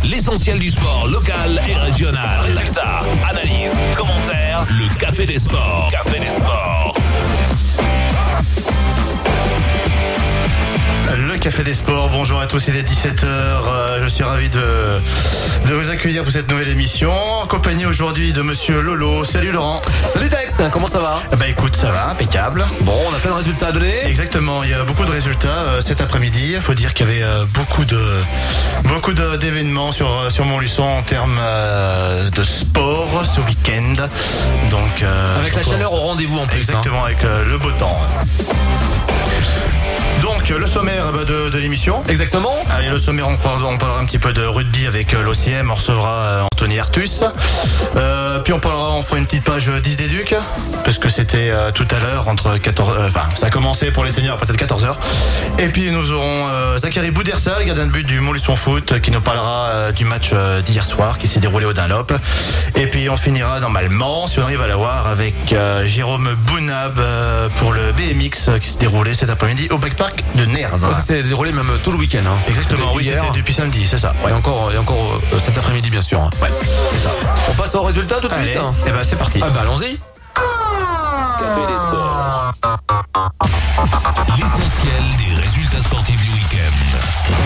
L'essentiel du sport local et régional. Résultats, analyse, commentaires. Le Café des Sports. Café des Sports. Le Café des Sports, bonjour à tous, il est 17h, je suis ravi de vous accueillir pour cette nouvelle émission, accompagné aujourd'hui de Monsieur Lolo. Salut Laurent. Salut Tex, comment ça va? Bah écoute, ça va, impeccable. Bon, on a plein de résultats à donner. Exactement, il y a beaucoup de résultats cet après-midi. Il faut dire qu'il y avait beaucoup d'événements sur Montluçon en termes de sport ce week-end. Donc, avec la chaleur au rendez-vous en plus. Exactement, avec le beau temps. Donc le sommaire de l'émission. Exactement. Allez, le sommaire, on parlera un petit peu de rugby avec l'OCM, on recevra Anthony Artus. Puis on fera une petite page 10 des Ducs, parce que c'était tout à l'heure entre 14, ça a commencé pour les seniors à peut-être 14h. Et puis nous aurons Zachary Boudersal, gardien de but du Montluçon Foot, qui nous parlera du match d'hier soir qui s'est déroulé au Dunlop. Et puis on finira normalement, si on arrive à l'avoir, avec Jérôme Bounab pour le BMX qui s'est déroulé cet après-midi au Backpark de Nerve. Ça s'est déroulé même tout le week-end. Exactement, oui, c'était depuis samedi, c'est ça. Ouais. Et encore cet après-midi, bien sûr. Ouais, c'est ça. On passe au résultat tout de suite. Et ben c'est parti. Allons-y. Café des Sports. L'essentiel des résultats sportifs du week-end.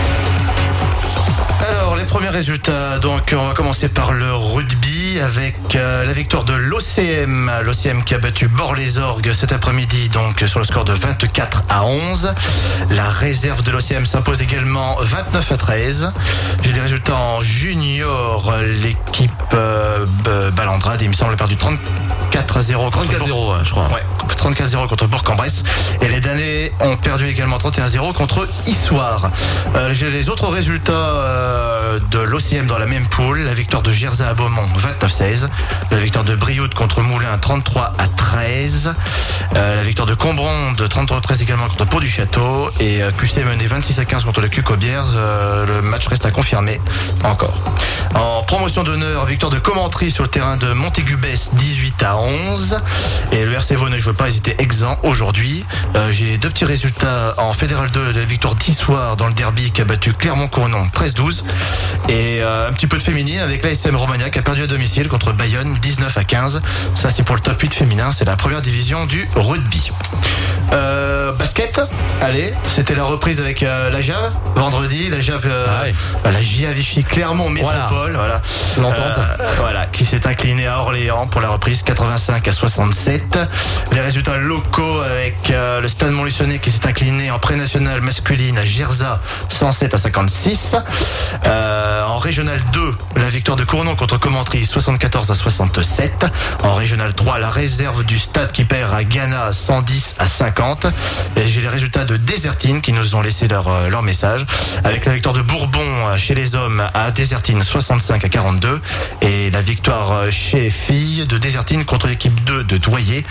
Alors, les premiers résultats, donc on va commencer par le rugby avec la victoire de l'OCM. L'OCM qui a battu Bord-les-Orgues cet après-midi, donc sur le score de 24-11. La réserve de l'OCM s'impose également 29-13. J'ai des résultats en junior. L'équipe Balandrade, il me semble, a perdu 34-0 contre 34-0, je crois. Ouais, 34-0 contre Bourg-en-Bresse. Et les Danais ont perdu également 31-0 contre Issoire. J'ai les autres résultats de l'OCM dans la même poule. La victoire de Gerza à Beaumont 29-16. La victoire de Brioude contre Moulins 33-13. La victoire de Combronde 33-13 également contre Pau-du-Château. Et QC mené 26-15 contre le QCobiers. Le match reste à confirmer encore. En promotion d'honneur, victoire de Commentry sur le terrain de Montégubès 18-11. Et le RC Vaud ne jouait pas, ils étaient exempts aujourd'hui. J'ai deux petits résultats en Fédéral 2 de la victoire d'Issoire dans le derby qui a battu Clermont-Cournon 13-12. Et un petit peu de féminine avec l'ASM Romagna qui a perdu à domicile contre Bayonne 19-15. Ça c'est pour le top 8 féminin, c'est la première division du rugby. Basket, allez, c'était la reprise avec la JAV vendredi, la JAV, la JA Vichy Clermont Métropole, voilà. L'entente. Voilà, qui s'est incliné à Orléans pour la reprise 85-67. Les résultats locaux avec le Stade Montluçonnais qui s'est incliné en pré-nationale masculine à Gerza 107-56. En régional 2, la victoire de Cournon contre Commentry 74-67. En régional 3, la réserve du Stade qui perd à Ghana 110-50. Et j'ai les résultats de Désertine qui nous ont laissé leur message avec la victoire de Bourbon chez les hommes à Désertine 65-42 et la victoire chez les filles de Désertine contre l'équipe 2 de Douai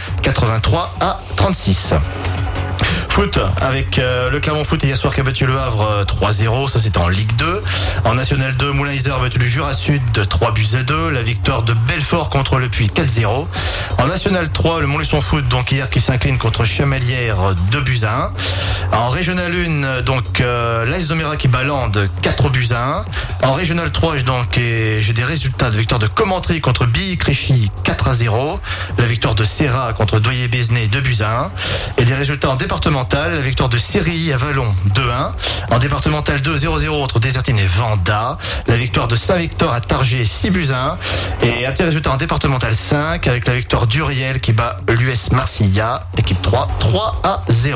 83-36. Foot avec le Clermont Foot hier soir qui a battu le Havre 3-0, ça c'était en Ligue 2. En National 2, Moulins-Isère a battu le Jura Sud de 3-2. La victoire de Belfort contre le Puy 4-0. En National 3, le Montluçon Foot donc hier qui s'incline contre Chamalières 2-1. En Régional 1, donc l'AS Doméra qui bat Lande 4-1. En Régional 3, donc j'ai des résultats de victoire de Commentry contre Billy-Créchy 4-0. La victoire de Serra contre Doyer-Bézenet 2-1. Et des résultats en départemental, la victoire de Sérilly à Vallon 2-1. En départemental 2, 0-0 entre Désertine et Vanda. La victoire de Saint-Victor à Targé 6-1. Et un petit résultat en départemental 5 avec la victoire d'Uriel qui bat l'US Marcilla, équipe 3, 3-0.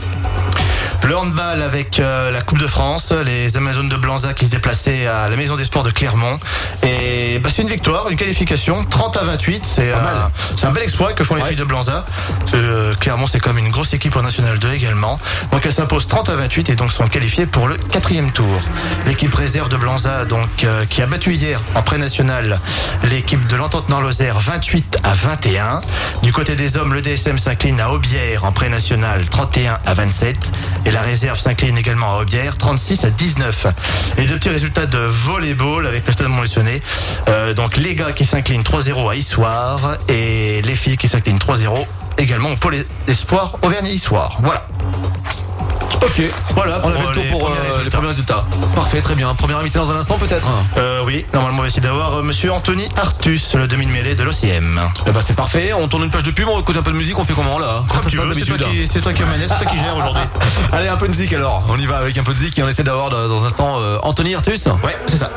Le handball avec la Coupe de France, les Amazones de Blanza qui se déplaçaient à la Maison des Sports de Clermont. Et c'est une victoire, une qualification, 30-28. C'est un bel exploit que font les filles de Blanza. Clermont, c'est comme une grosse équipe en National 2 également. Donc elles s'imposent 30-28 et donc sont qualifiées pour le 4e tour. L'équipe réserve de Blanza, donc qui a battu hier en pré-national l'équipe de l'Entente Nord-Lozère 28-21. Du côté des hommes, le DSM s'incline à Aubière en pré-national 31-27. Et la réserve s'incline également à Aubière, 36-19. Et deux petits résultats de volleyball avec le Stade Montluçonnais. Donc les gars qui s'inclinent 3-0 à Issoire et les filles qui s'inclinent 3-0 également au pôle espoir Auvergne-Issoire. Voilà. Ok, Voilà on a fait le tour pour les premiers résultats. Parfait, très bien. Première invité dans un instant peut-être. Oui, normalement on va essayer d'avoir monsieur Anthony Artus, le demi-mêlée de l'OCM. Eh ben c'est parfait, on tourne une page de pub, on écoute un peu de musique, on fait comment là? Comme tu veux, c'est toi qui manette, c'est toi qui gère aujourd'hui. Allez, un peu de musique alors, on y va avec un peu de musique et on essaie d'avoir dans un instant Anthony Artus. Ouais, c'est ça.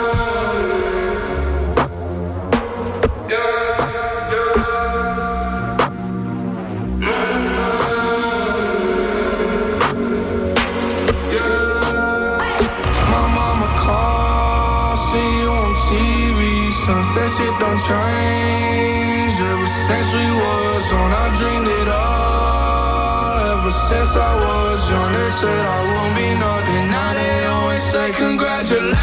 That shit don't change. Ever since we was on, I dreamed it all. Ever since I was young, they said I won't be nothing. Now they always say congratulations.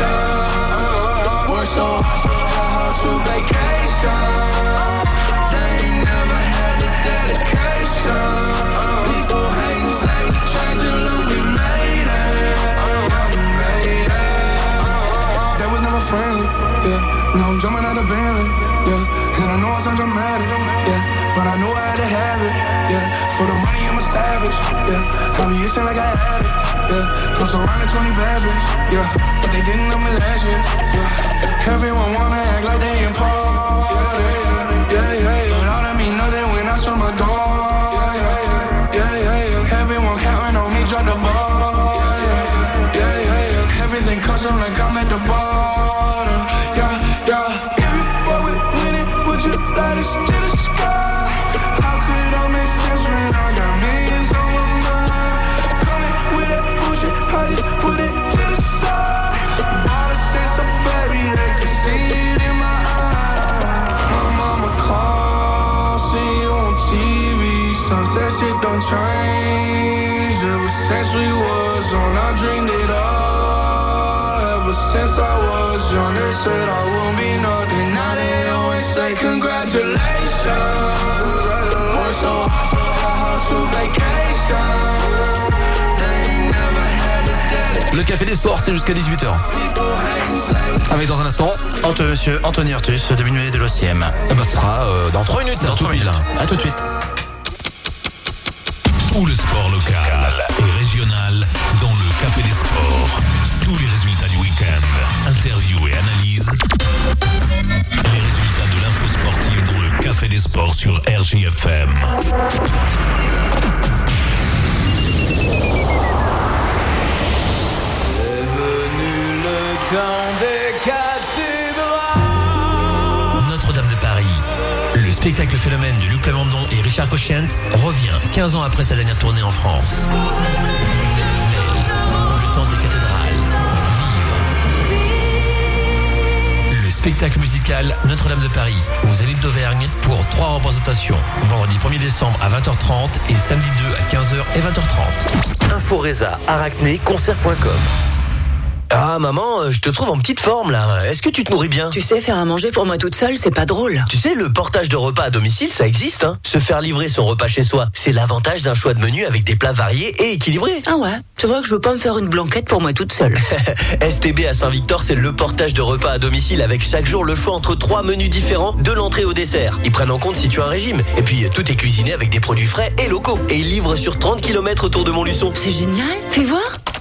Worked so hard, forgot how to vacation. They ain't never had the dedication. People hate, say we changing, look, we made it. We made it. That was never friendly, yeah. Now I'm jumping out of Bentley, yeah. And I know I sound dramatic, yeah. But I know I had to have it, yeah. For the money I'm a savage, yeah. I be itching like I had it, yeah. I'm surrounded 20 bad bitches, yeah. But they didn't know me last year, yeah. Everyone wanna act like they in Paul, yeah. But all that mean nothing when I saw my dog, yeah. Everyone counting on me, drop the ball, yeah. Everything custom like I'm at the bottom, yeah. If you fuck with winning, would you light us to the sky? How could all make sense when I got millions on my mind? Coming with that bullshit, I just put it to the side. All the sense of baby, they can see it in my eyes. My mama calls, see you on TV. Sunset shit don't change. Ever since we was on, I dreamed it all. Ever since I was young, they said I won't be nothing. Now they always say congratulations. Worked so hard, forgot how to vacation. They ain't never had the dedication. Le Café des Sports, c'est jusqu'à 18h. Avec dans un instant Monsieur Anthony Artus, demi-mêlée de l'OCM. Eh ben, ce sera dans 3 minutes. Dans 3 minutes. À tout de suite. Tout le sport local et régional dans le Café des Sports. Tous les résultats du week-end, interviews et analyses. Les résultats de l'info sportive dans le Café des Sports sur RJFM. C'est venu le temps des cathédrales. Notre-Dame de Paris. Le spectacle phénomène de Luc Plamondon et Richard Cochiant revient 15 ans après sa dernière tournée en France. Le temps des cathédrales. Vive. Le spectacle musical Notre-Dame de Paris aux Zénith d'Auvergne pour 3 représentations. Vendredi 1er décembre à 20h30 et samedi 2 à 15h et 20h30. Inforesa, Arachné, concert.com. Ah maman, je te trouve en petite forme là. Est-ce que tu te nourris bien? Tu sais, faire à manger pour moi toute seule, c'est pas drôle. Tu sais, le portage de repas à domicile, ça existe, hein. Se faire livrer son repas chez soi, c'est l'avantage d'un choix de menu avec des plats variés et équilibrés. Ah ouais, c'est vrai que je veux pas me faire une blanquette pour moi toute seule. STB à Saint-Victor, c'est le portage de repas à domicile avec chaque jour le choix entre 3 menus différents, de l'entrée au dessert. Ils prennent en compte si tu as un régime. Et puis, tout est cuisiné avec des produits frais et locaux. Et ils livrent sur 30 km autour de Montluçon. C'est génial, fais voir.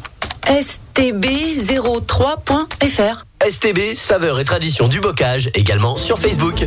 stb03.fr. STB, saveur et tradition du bocage, également sur Facebook.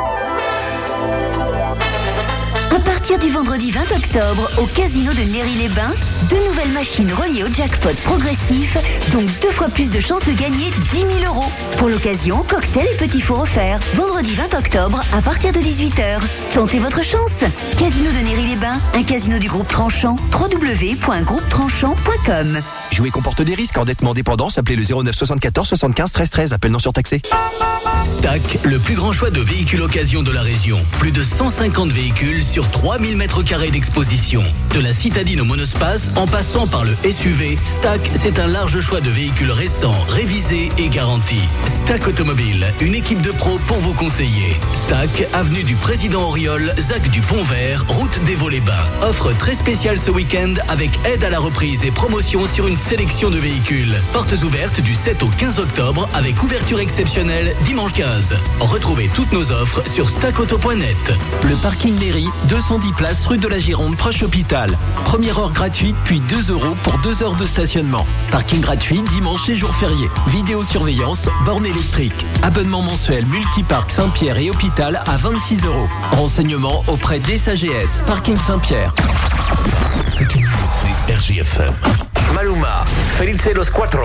À partir du vendredi 20 octobre, au casino de Néry-les-Bains, 2 nouvelles machines reliées au jackpot progressif, donc 2 fois plus de chances de gagner 10 000 €. Pour l'occasion, cocktail et petits fours offerts. Vendredi 20 octobre, à partir de 18h. Tentez votre chance. Casino de Néry-les-Bains, un casino du groupe Tranchant. www.groupetranchant.com. Jouer comporte des risques. Endettement, dépendance. Appelez le 09 74 75 13 13. Appel non surtaxé. Stack, le plus grand choix de véhicules occasion de la région. Plus de 150 véhicules sur 3000 m² d'exposition. De la citadine au monospace, en passant par le SUV, Stack, c'est un large choix de véhicules récents, révisés et garantis. Stack Automobile, une équipe de pros pour vous conseiller. Stack, avenue du Président Auriol, ZAC du Pont-Vert, route des Vaux-les-Bains. Offre très spéciale ce week-end avec aide à la reprise et promotion sur une sélection de véhicules. Portes ouvertes du 7 au 15 octobre avec ouverture exceptionnelle dimanche 15. Retrouvez toutes nos offres sur stackauto.net. Le parking mairie, 210 places rue de la Gironde, proche hôpital. Première heure gratuite, puis 2 € pour 2 heures de stationnement. Parking gratuit dimanche et jours fériés. Vidéosurveillance, borne électrique. Abonnement mensuel multiparc Saint-Pierre et hôpital à 26 €. Renseignements auprès des SAGS. Parking Saint-Pierre. C'est une nouveauté RJFM. Maluma, Felice los Cuatro.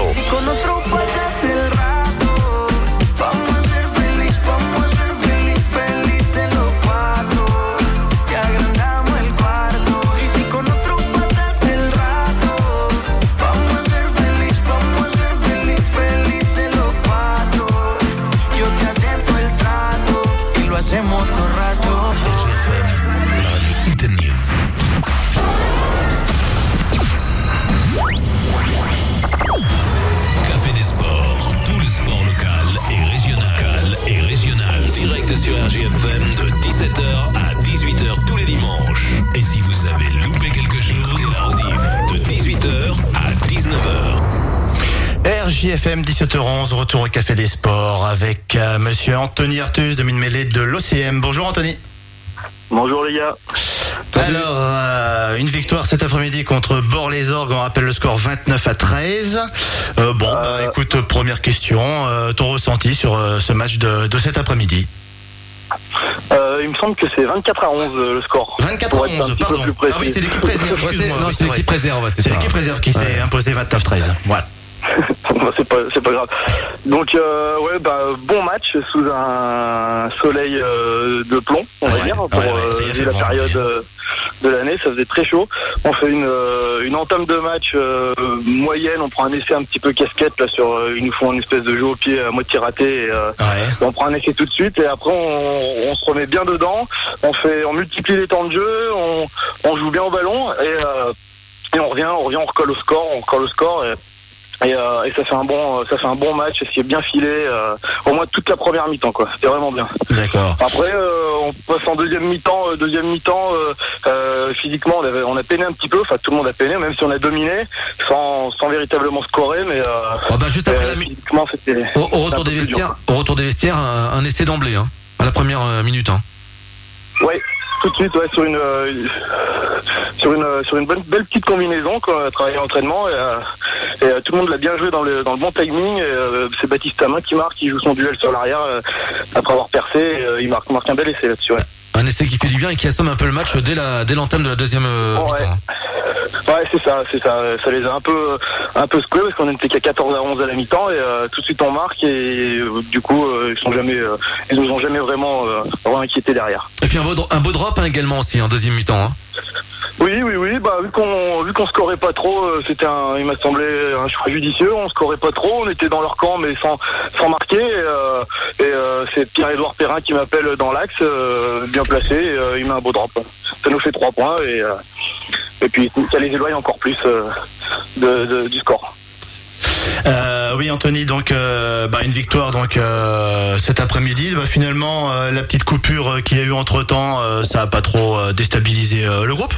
Hacemos todo rato. RJFM, la radio Hit News. Café des sports, tout le sport local et régional. Direct sur RJFM de 17h à 18h tous les dimanches. Et si vous avez loupé quelque chose, la rediff de 18h à 19h. RJFM 17h11, retour au Café des Sports avec monsieur Anthony Artus, demi-mêlée de l'OCM. Bonjour Anthony. Bonjour les gars. Alors, une victoire cet après-midi contre Bort-les-Orgues, on rappelle le score 29-13. Écoute, première question, ton ressenti sur ce match de cet après-midi? Il me semble que c'est 24-11 le score. 24-11, pardon. Ah oui, c'est l'équipe réserve, excuse-moi. Non, c'est l'équipe réserve, c'est l'équipe réserve qui s'est imposée 29-13. Voilà. C'est pas grave. Donc bon match sous un soleil de plomb, on va dire, pour vu la période de l'année, ça faisait très chaud. On fait une entame de match moyenne, on prend un essai un petit peu casquette là ils nous font une espèce de jeu au pied à moitié raté et on prend un essai tout de suite et après on se remet bien dedans, on multiplie les temps de jeu, on joue bien au ballon et on revient, on recolle au score. Et ça fait un bon match, ce qui est bien filé, au moins toute la première mi-temps quoi. C'était vraiment bien. D'accord. Après on passe en deuxième mi-temps, physiquement on a peiné un petit peu, enfin tout le monde a peiné, même si on a dominé sans véritablement scorer, mais juste après physiquement c'était au retour des vestiaires, un essai d'emblée à la première minute. Ouais. Tout de suite, sur une belle petite combinaison qu'on a travaillé à l'entraînement et tout le monde l'a bien joué dans le bon timing. C'est Baptiste Amin qui marque, il joue son duel sur l'arrière après avoir percé, il marque un bel essai là-dessus. Ouais. Un essai qui fait du bien et qui assomme un peu le match dès l'entame de la deuxième mi-temps. Ouais, c'est ça. Ça les a un peu secoués parce qu'on n'était qu'à 14-11 à la mi-temps et tout de suite on marque et du coup ils nous ont jamais vraiment inquiétés derrière. Et puis un beau drop également aussi en deuxième mi-temps. Oui, vu qu'on scorait pas trop, il m'a semblé un choix judicieux. On scorait pas trop, on était dans leur camp mais sans marquer. Et c'est Pierre-Édouard Perrin qui m'appelle dans l'axe, bien placé. Il met un beau drop. Ça nous fait 3 points et puis ça les éloigne encore plus du score. Oui Anthony, donc une victoire cet après-midi. Finalement la petite coupure qu'il y a eu entre-temps, ça a pas trop déstabilisé le groupe?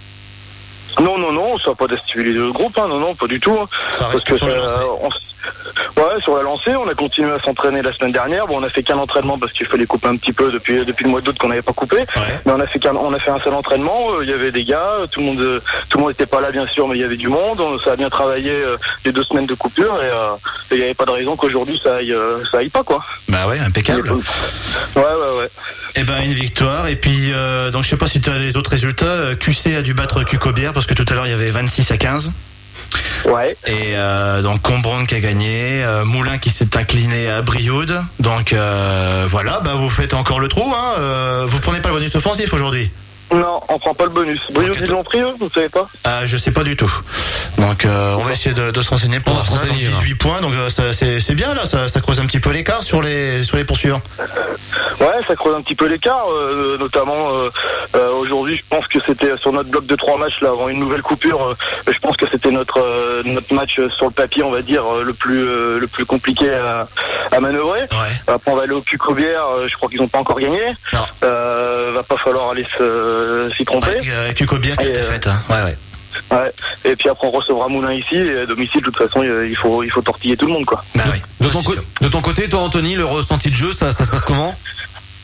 Non, ça n'a pas déstabilisé le groupe, non, pas du tout. Ça reste parce que sur la lancée. Sur la lancée, on a continué à s'entraîner la semaine dernière. Bon, on a fait qu'un entraînement parce qu'il fallait couper un petit peu depuis le mois d'août qu'on n'avait pas coupé. Ouais. Mais on a fait un seul entraînement. Il y avait des gars, tout le monde n'était pas là bien sûr, mais il y avait du monde. Ça a bien travaillé les 2 semaines de coupure et il n'y avait pas de raison qu'aujourd'hui ça aille pas quoi. Bah ouais, impeccable. Ouais. Et une victoire. Et puis donc je sais pas si tu as les autres résultats. QC a dû battre Cucobière parce que tout à l'heure il y avait 26-15. Ouais. Et donc Combronde qui a gagné, Moulin qui s'est incliné à Brioude. Donc voilà, vous faites encore le trou. Vous prenez pas le bonus offensif aujourd'hui? Non, on prend pas le bonus. Brioude ils l'ont pris eux, vous savez pas? Je sais pas du tout. Donc on va essayer de se renseigner pour ça. Donc 18 points, donc c'est bien là, ça creuse un petit peu l'écart sur les poursuivants. Ouais, ça creuse un petit peu l'écart, notamment aujourd'hui je pense que c'était sur notre bloc de 3 matchs là avant une nouvelle coupure, je pense que c'était notre match sur le papier on va dire le plus compliqué à manœuvrer. Ouais. Après on va aller au Cucobière, je crois qu'ils n'ont pas encore gagné. Va pas falloir aller s'y tromper. Cucobière qui a été faite. Ouais. Ouais. Et puis après on recevra Moulin ici et à domicile de toute façon il faut tortiller tout le monde quoi. Bah oui. De ton côté toi Anthony, le ressenti de jeu ça se passe comment?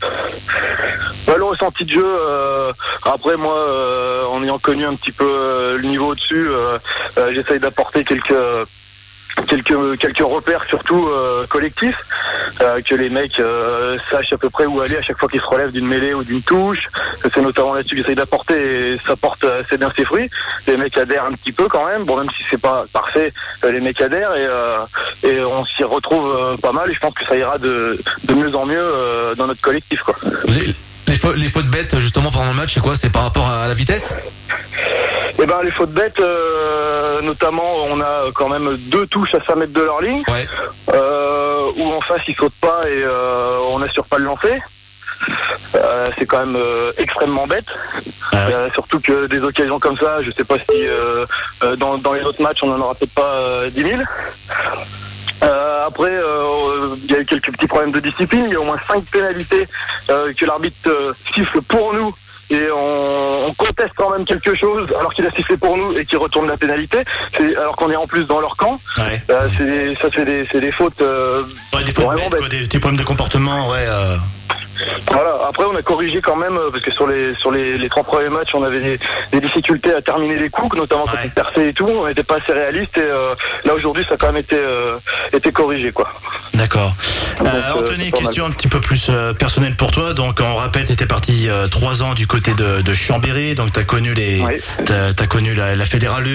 Le ressenti de jeu, après moi, en ayant connu un petit peu le niveau au-dessus, j'essaye d'apporter quelques repères, surtout collectifs, que les mecs sachent à peu près où aller à chaque fois qu'ils se relèvent d'une mêlée ou d'une touche. C'est notamment là-dessus que j'essaye d'apporter, et ça porte assez bien ses fruits. Les mecs adhèrent un petit peu quand même, bon, même si c'est pas parfait, les mecs adhèrent et on s'y retrouve pas mal, et je pense que ça ira de mieux en mieux dans notre collectif, quoi. Les fautes bêtes justement pendant le match, c'est quoi? C'est par rapport à la vitesse? Eh ben les fautes bêtes, notamment on a quand même 2 touches à 5 mètres de leur ligne, ouais. Où en face ils sautent pas et on n'assure pas le lancer. C'est quand même extrêmement bête, surtout que des occasions comme ça, je sais pas si dans les autres matchs on en aura peut-être pas 10 000. Après, il y a eu quelques petits problèmes de discipline. Il y a au moins 5 pénalités que l'arbitre siffle pour nous. Et on conteste quand même quelque chose alors qu'il a sifflé pour nous et qu'il retourne la pénalité, alors qu'on est en plus dans leur camp. Ouais. C'est des fautes, des fautes vraiment bêtes, des petits problèmes de comportement, ouais. Voilà. Après, on a corrigé quand même parce que sur les 3 premiers matchs, on avait des difficultés à terminer les coups, notamment quand on perçait et tout. On n'était pas assez réaliste et là aujourd'hui, ça a quand même été corrigé, quoi. D'accord. Anthony, question un petit peu plus personnelle pour toi. Donc, on rappelle, tu étais parti 3 ans du côté de Chambéry. Donc, tu as connu t'as connu la Fédérale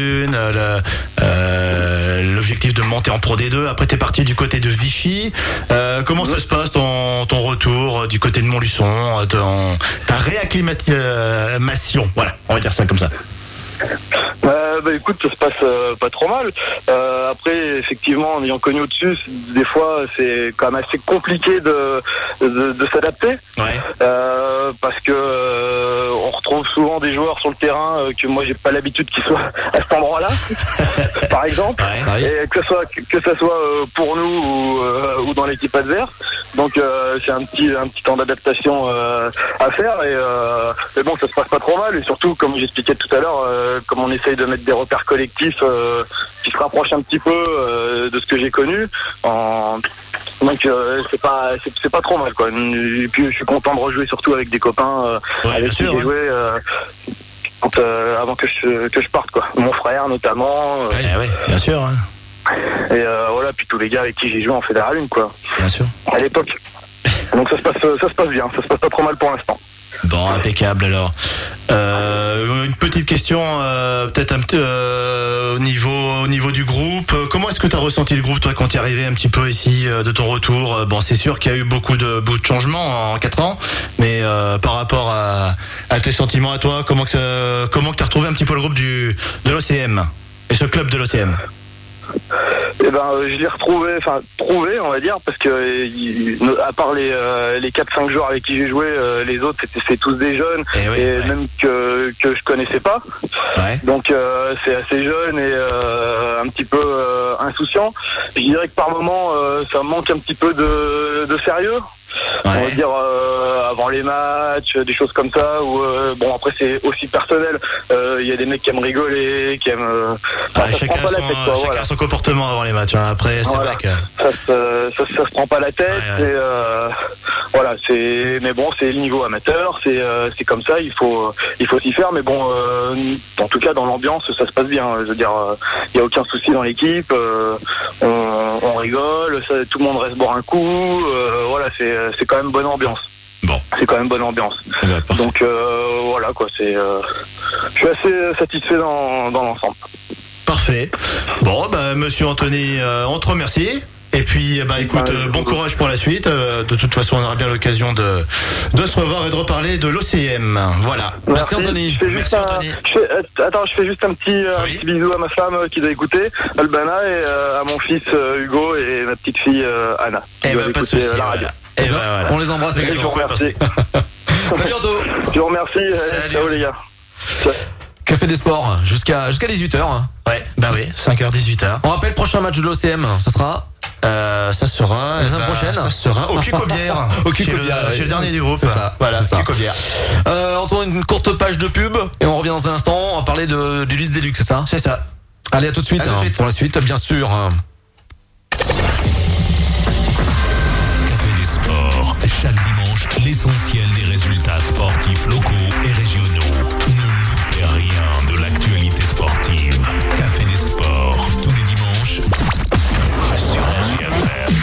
1, l'objectif de monter en Pro D2. Après, tu es parti du côté de Vichy. Comment ça se passe ton retour du côté de Montluçon, ta réacclimatation? Voilà, on va dire ça comme ça. Écoute, ça se passe pas trop mal. Après, effectivement, en ayant connu au-dessus, des fois, c'est quand même assez compliqué de s'adapter. Ouais. Parce que on retrouve souvent des joueurs sur le terrain que moi j'ai pas l'habitude qu'ils soient à cet endroit-là, par exemple. Ouais. Et que ça soit pour nous ou dans l'équipe adverse. Donc c'est un petit temps d'adaptation à faire mais bon, ça se passe pas trop mal, et surtout, comme j'expliquais tout à l'heure, comme on essaye de mettre des repères collectifs qui se rapprochent un petit peu de ce que j'ai connu, donc c'est pas trop mal, quoi. Et puis je suis content de rejouer surtout avec des copains avec qui j'ai joué avant que je parte, quoi. Mon frère notamment. Oui, bien sûr. Hein. Et voilà, puis tous les gars avec qui j'ai joué en Fédérale 1, quoi. Bien sûr. À l'époque. Donc ça se passe bien, ça se passe pas trop mal pour l'instant. Bon, impeccable alors. Une petite question, peut-être un petit au niveau du groupe. Comment est-ce que tu as ressenti le groupe, toi, quand tu es arrivé un petit peu ici de ton retour? Bon, c'est sûr qu'il y a eu beaucoup de changements en 4 ans, mais par rapport à tes sentiments à toi, comment que tu as retrouvé un petit peu le groupe de l'OCM et ce club de l'OCM? Je l'ai trouvé, on va dire, parce que à part les 4-5 joueurs avec qui j'ai joué, les autres c'est tous des jeunes, même que je connaissais pas. Ouais. Donc c'est assez jeune et un petit peu insouciant. Je dirais que par moment ça manque un petit peu de sérieux. Ouais. On va dire avant les matchs, des choses comme ça, ou bon, après c'est aussi personnel. Il y a des mecs qui aiment rigoler, qui aiment chacun son comportement avant les matchs, hein. Après c'est vrai que ça se prend pas la tête. Et, voilà, mais bon, c'est le niveau amateur, c'est comme ça, il faut s'y faire, mais bon, en tout cas dans l'ambiance ça se passe bien. Je veux dire, il y a aucun souci dans l'équipe, on rigole, tout le monde reste boire un coup, voilà, c'est quand même bonne ambiance. Bon. C'est quand même bonne ambiance. Donc voilà, quoi, je suis assez satisfait dans l'ensemble. Parfait. Bon, monsieur Anthony, on te remercie. Et puis, écoute, bon courage pour la suite. De toute façon, on aura bien l'occasion de se revoir et de reparler de l'OCM. Voilà. Merci Anthony. Merci Anthony. Je fais juste un petit bisou à ma femme qui doit écouter, Albana, et à mon fils Hugo et ma petite fille Anna. Pas de soucis. La radio. Voilà. On les embrasse et je vous remercie. À bientôt. Je vous remercie. Ciao les gars. Café des Sports jusqu'à 18h. Ouais, oui, 5h 18h. On rappelle, prochain match de l'OCM, ça sera ça sera la semaine prochaine. Ça sera au Cucobière. Chez le dernier du groupe. C'est ça. Voilà, Cucobière. On tourne une courte page de pub et on revient dans un instant. On va parler du liste Deluxe, c'est ça? C'est ça. Allez, à tout de suite. Pour la suite, bien sûr. Café des Sports, chaque dimanche l'essentiel des résultats sportifs locaux et régionaux. Ne loupez rien de l'actualité sportive. Café des Sports, tous les dimanches sur RJFM.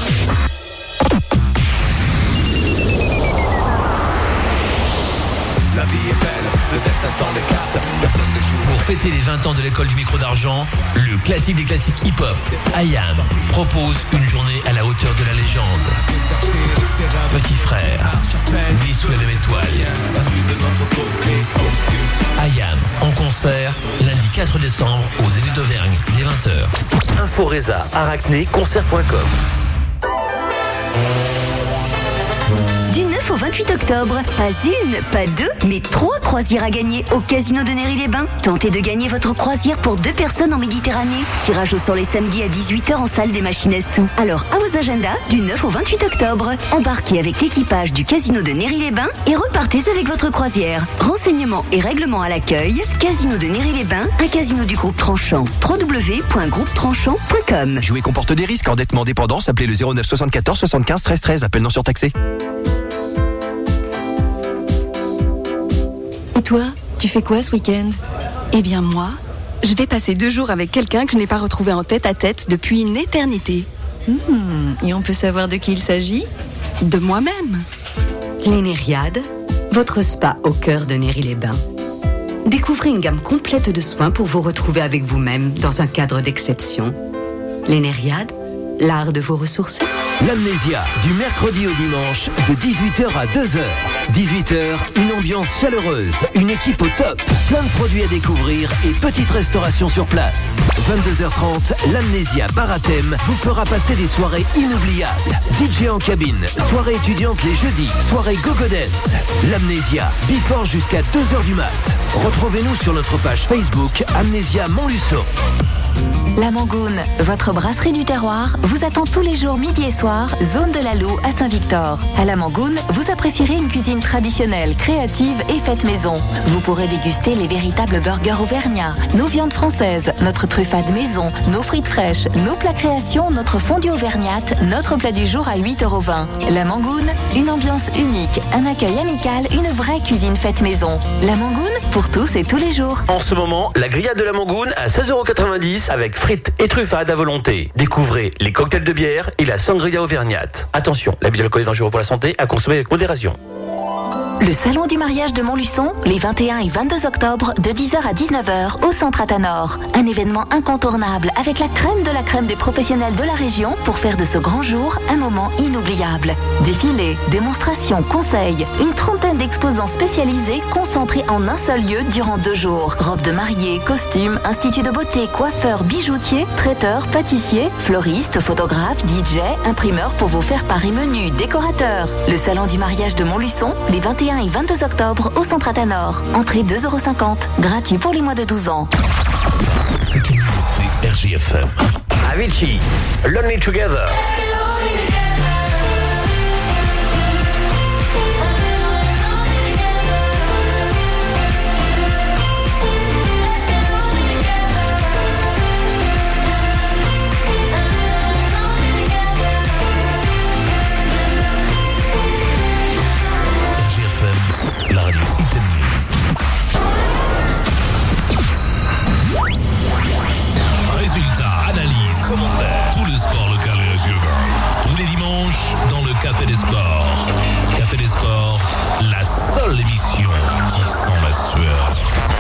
La vie est belle, le destin s'en écarte. Personne ne joue. Pour fêter les 20 ans de l'école du micro d'argent, le classique des classiques hip-hop, IAM, propose une journée à la hauteur de la légende. Petit frère, né sous la même étoile. IAM, en concert, lundi 4 décembre aux Zénith d'Auvergne, dès 20h. Inforesa, Arachné, concert.com. Du 9 au 28 octobre, pas une, pas deux, mais 3 croisières à gagner au Casino de Néry-les-Bains. Tentez de gagner votre croisière pour 2 personnes en Méditerranée. Tirage au sort les samedis à 18h en salle des machines à sous. Alors à vos agendas, du 9 au 28 octobre, embarquez avec l'équipage du Casino de Néry-les-Bains et repartez avec votre croisière. Renseignements et règlements à l'accueil, Casino de Néry-les-Bains, un casino du groupe Tranchant. www.groupetranchant.com. Jouer comporte des risques. Endettement dépendance, appelez le 09 74 75 13 13. Appel non surtaxé. Et toi, tu fais quoi ce week-end? Eh bien moi, je vais passer 2 jours avec quelqu'un que je n'ai pas retrouvé en tête-à-tête depuis une éternité. Et on peut savoir de qui il s'agit? De moi-même. Les Nériades, votre spa au cœur de Néry-les-Bains. Découvrez une gamme complète de soins pour vous retrouver avec vous-même dans un cadre d'exception. Les Nériades, l'art de vous ressourcer. L'Amnésia, du mercredi au dimanche, de 18h à 2h. 18h, une ambiance chaleureuse, une équipe au top, plein de produits à découvrir et petite restauration sur place. 22h30, l'Amnésia Bar à thème vous fera passer des soirées inoubliables. DJ en cabine, soirée étudiante les jeudis, soirée Go-Go Dance. L'Amnésia, before jusqu'à 2h du mat. Retrouvez-nous sur notre page Facebook Amnésia Montluçon. La Mangoune, votre brasserie du terroir, vous attend tous les jours midi et soir, zone de la Loue à Saint-Victor. À La Mangoune, vous apprécierez une cuisine traditionnelle, créative et faite maison. Vous pourrez déguster les véritables burgers auvergnats, nos viandes françaises, notre truffade maison, nos frites fraîches, nos plats créations, notre fondue auvergnate, notre plat du jour à 8,20 €. La Mangoune, une ambiance unique, un accueil amical, une vraie cuisine faite maison. La Mangoune, pour tous et tous les jours. En ce moment, la grillade de la Mangoune à 16,90 € avec frites et truffades à volonté. Découvrez les cocktails de bière et la sangria auvergnate. Attention, l'abus d'alcool est dangereux pour la santé, à consommer avec modération. Le salon du mariage de Montluçon, les 21 et 22 octobre, de 10h à 19h, au centre Atanor. Un événement incontournable avec la crème des professionnels de la région pour faire de ce grand jour un moment inoubliable. Défilés, démonstrations, conseils, une trentaine d'exposants spécialisés concentrés en un seul lieu durant 2 jours. Robes de mariée, costumes, institut de beauté, coiffeurs, bijoutiers, traiteurs, pâtissiers, fleuristes, photographes, DJ, imprimeurs pour vous faire parer menu, décorateurs. Le salon du mariage de Montluçon, les 21 et 22 octobre au centre Atanor. Entrée 2,50 €. Gratuit pour les moins de 12 ans. C'est une nouveauté RJFM. Avicii, Lonely Together. La radio Hit Résultats, analyses, commentaires, tout le sport local et régional. Tous les dimanches dans le Café des Sports. Café des Sports, la seule émission qui sent la sueur.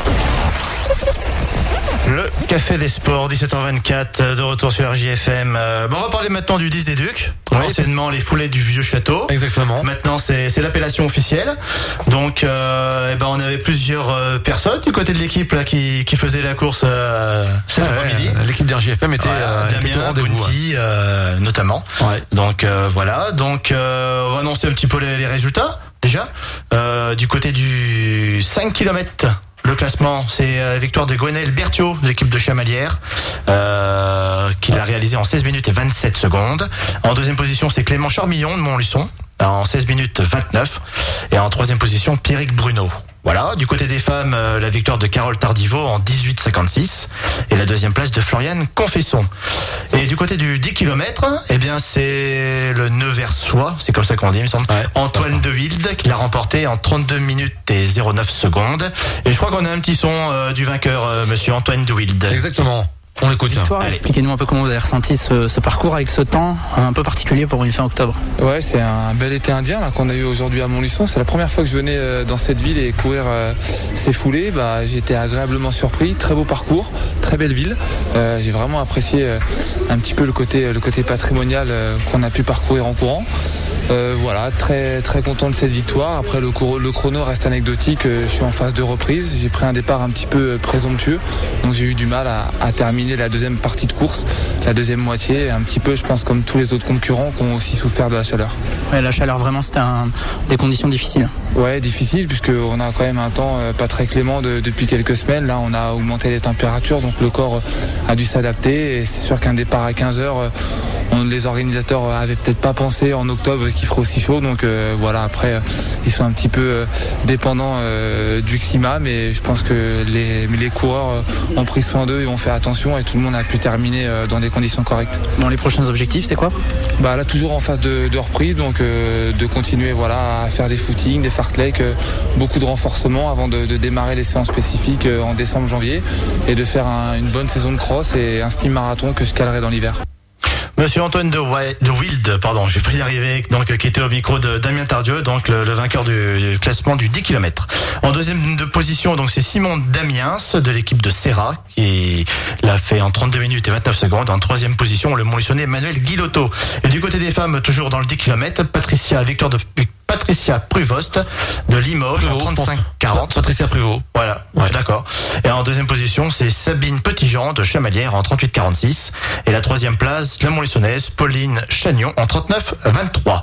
Le Café des Sports, 17h24, de retour sur RJFM. On va parler maintenant du 10 des Ducs. Anciennement les foulées du vieux château. Exactement. Maintenant c'est l'appellation officielle. Donc on avait plusieurs personnes du côté de l'équipe là qui faisaient la course cet après-midi. L'équipe d'RJFM était Damien, au rendez-vous. Bounty, notamment. Ouais. Donc voilà. Donc on va annoncer un petit peu les résultats déjà. Du côté du 5 km. Le classement, c'est la victoire de Gwenel Berthiaud de l'équipe de Chamalières, qui l'a réalisé en 16 minutes et 27 secondes. En deuxième position, c'est Clément Charmillon de Montluçon, en 16 minutes 29. Et en troisième position, Pierrick Bruno. Voilà. Du côté des femmes, la victoire de Carole Tardiveau en 18,56 et la deuxième place de Floriane Confesson. Et du côté du 10 km, eh bien c'est le Neuversois, c'est comme ça qu'on dit, il me semble. Ouais, Antoine De Wilde qui l'a remporté en 32 minutes et 09 secondes. Et je crois qu'on a un petit son du vainqueur, monsieur Antoine De Wilde. Exactement. On l'écoute. Expliquez-nous un peu comment vous avez ressenti ce parcours avec ce temps un peu particulier pour une fin octobre. Ouais, c'est un bel été indien là qu'on a eu aujourd'hui à Montluçon. C'est la première fois que je venais dans cette ville et courir ces foulées. J'ai été agréablement surpris. Très beau parcours, très belle ville. J'ai vraiment apprécié un petit peu le côté patrimonial qu'on a pu parcourir en courant. Voilà, très très content de cette victoire. Après le chrono reste anecdotique. Je suis en phase de reprise. J'ai pris un départ un petit peu présomptueux, donc j'ai eu du mal à terminer la deuxième partie de course, la deuxième moitié, un petit peu, je pense, comme tous les autres concurrents qui ont aussi souffert de la chaleur. Ouais, la chaleur, vraiment, c'était des conditions difficiles. Ouais, difficile, puisqu'on a quand même un temps pas très clément depuis quelques semaines. Là, on a augmenté les températures, donc le corps a dû s'adapter. Et c'est sûr qu'un départ à 15h, les organisateurs avaient peut-être pas pensé en octobre qu'il ferait aussi chaud. Donc voilà, après, ils sont un petit peu dépendants du climat, mais je pense que les coureurs ont pris soin d'eux et ont fait attention et tout le monde a pu terminer dans des conditions correctes. Bon, les prochains objectifs, c'est quoi ? Là, toujours en phase de reprise, donc de continuer à faire des footings, des fartleks, beaucoup de renforcement avant de démarrer les séances spécifiques en décembre-janvier et de faire une bonne saison de cross et un semi-marathon que je calerai dans l'hiver. Monsieur Antoine De Wilde, je vais pas y arriver, qui était au micro de Damien Tardieu, donc le vainqueur du classement du 10 km. En deuxième position, donc c'est Simon Damiens de l'équipe de Serra qui l'a fait en 32 minutes et 29 secondes. En troisième position, le Montluçonnais Emmanuel Guilotto. Et du côté des femmes, toujours dans le 10 km, Patricia Pruvost de Limoges en 35-40. Patricia Pruvot. Voilà, ouais. D'accord. Et en deuxième position, c'est Sabine Petitjean de Chamalières en 38-46. Et la troisième place, la Montluçonnaise Pauline Chagnon en 39-23.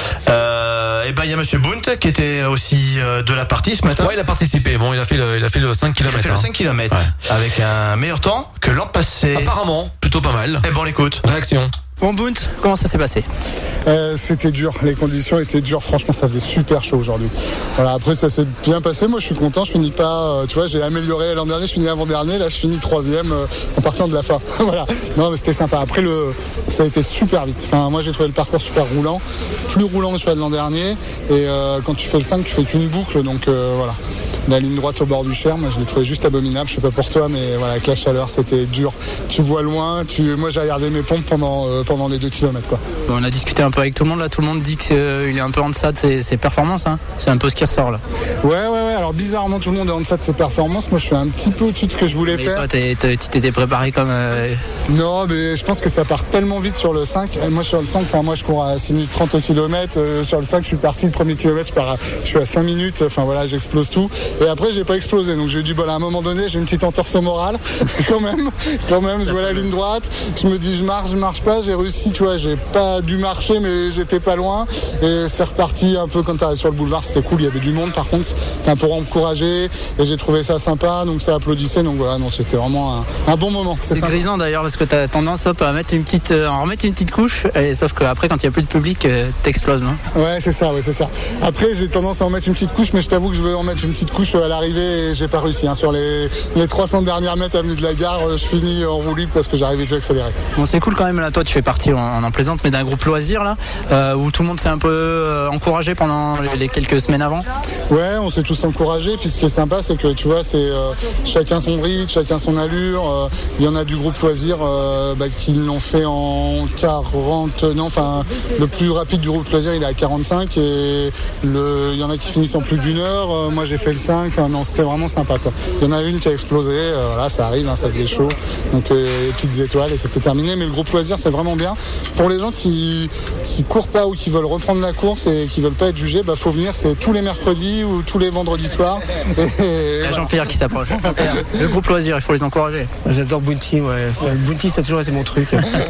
Il y a monsieur Bount qui était aussi de la partie ce matin. Ouais, il a participé. Bon, il a fait le 5 km. Il a fait le 5 km avec un meilleur temps que l'an passé. Apparemment, plutôt pas mal. Et bon, on l'écoute. Réaction. Bon, Bount, comment ça s'est passé ? C'était dur, les conditions étaient dures, franchement ça faisait super chaud aujourd'hui. Voilà, après ça s'est bien passé, moi je suis content, je finis pas, j'ai amélioré l'an dernier, je finis avant-dernier, là je finis troisième en partant de la fin. Voilà, non mais c'était sympa. Après ça a été super vite, moi j'ai trouvé le parcours super roulant, plus roulant que celui de l'an dernier, et quand tu fais le 5 tu fais qu'une boucle, donc voilà. La ligne droite au bord du Cher, moi je l'ai trouvé juste abominable, je sais pas pour toi, mais voilà, avec la chaleur c'était dur. Tu vois loin, moi j'ai regardé mes pompes pendant les 2 km quoi. Bon, on a discuté un peu avec tout le monde là, tout le monde dit qu'il est un peu en deçà de ses performances, hein. C'est un peu ce qui ressort là. Ouais, alors bizarrement tout le monde est en deçà de ses performances, moi je suis un petit peu au-dessus de ce que je voulais faire. Toi, tu t'étais préparé comme... Non, mais je pense que ça part tellement vite sur le 5, et moi sur le 5, moi je cours à 6 minutes 30 au kilomètre, sur le 5 je suis parti, le premier kilomètre je suis à 5 minutes, j'explose tout. Et après, j'ai pas explosé, donc j'ai eu du bol. À un moment donné, j'ai une petite entorse au moral. quand même, je vois la ligne droite. Je me dis, je marche pas. J'ai réussi, j'ai pas dû marcher, mais j'étais pas loin. Et c'est reparti un peu quand t'arrives sur le boulevard. C'était cool. Il y avait du monde, par contre, pour encourager. Et j'ai trouvé ça sympa, donc ça applaudissait. Donc voilà, c'était vraiment un bon moment. C'est grisant d'ailleurs, parce que t'as tendance à remettre une petite couche. Et sauf qu'après, quand il y a plus de public, t'exploses, non ? Ouais, c'est ça. Après, j'ai tendance à en mettre une petite couche, mais je t'avoue que je veux en mettre une petite couche à l'arrivée et j'ai pas réussi. Sur les 300 dernières mètres avenue de la Gare, je finis en roue libre parce que j'arrivais plus à accélérer. Bon, c'est cool quand même là. Toi, tu fais partie, on en plaisante, mais d'un groupe loisir là, où tout le monde s'est un peu encouragé pendant les quelques semaines avant. Ouais, on s'est tous encouragés. Puis ce qui est sympa, c'est que tu vois, c'est chacun son rythme, chacun son allure. Il y en a du groupe loisir qui l'ont fait en 40. Le plus rapide du groupe loisir, il est à 45 et il y en a qui finissent en plus d'une heure. Moi, j'ai fait le 5. C'était vraiment sympa quoi. Il y en a une qui a explosé, ça arrive, ça faisait chaud, donc les petites étoiles et c'était terminé. Mais le groupe loisir c'est vraiment bien pour les gens qui courent pas ou qui veulent reprendre la course et qui veulent pas être jugés. Faut venir, c'est tous les mercredis ou tous les vendredis soirs. Et Jean-Pierre qui s'approche. Le groupe loisir, il faut les encourager. J'adore Bounty, Bounty ça a toujours été mon truc.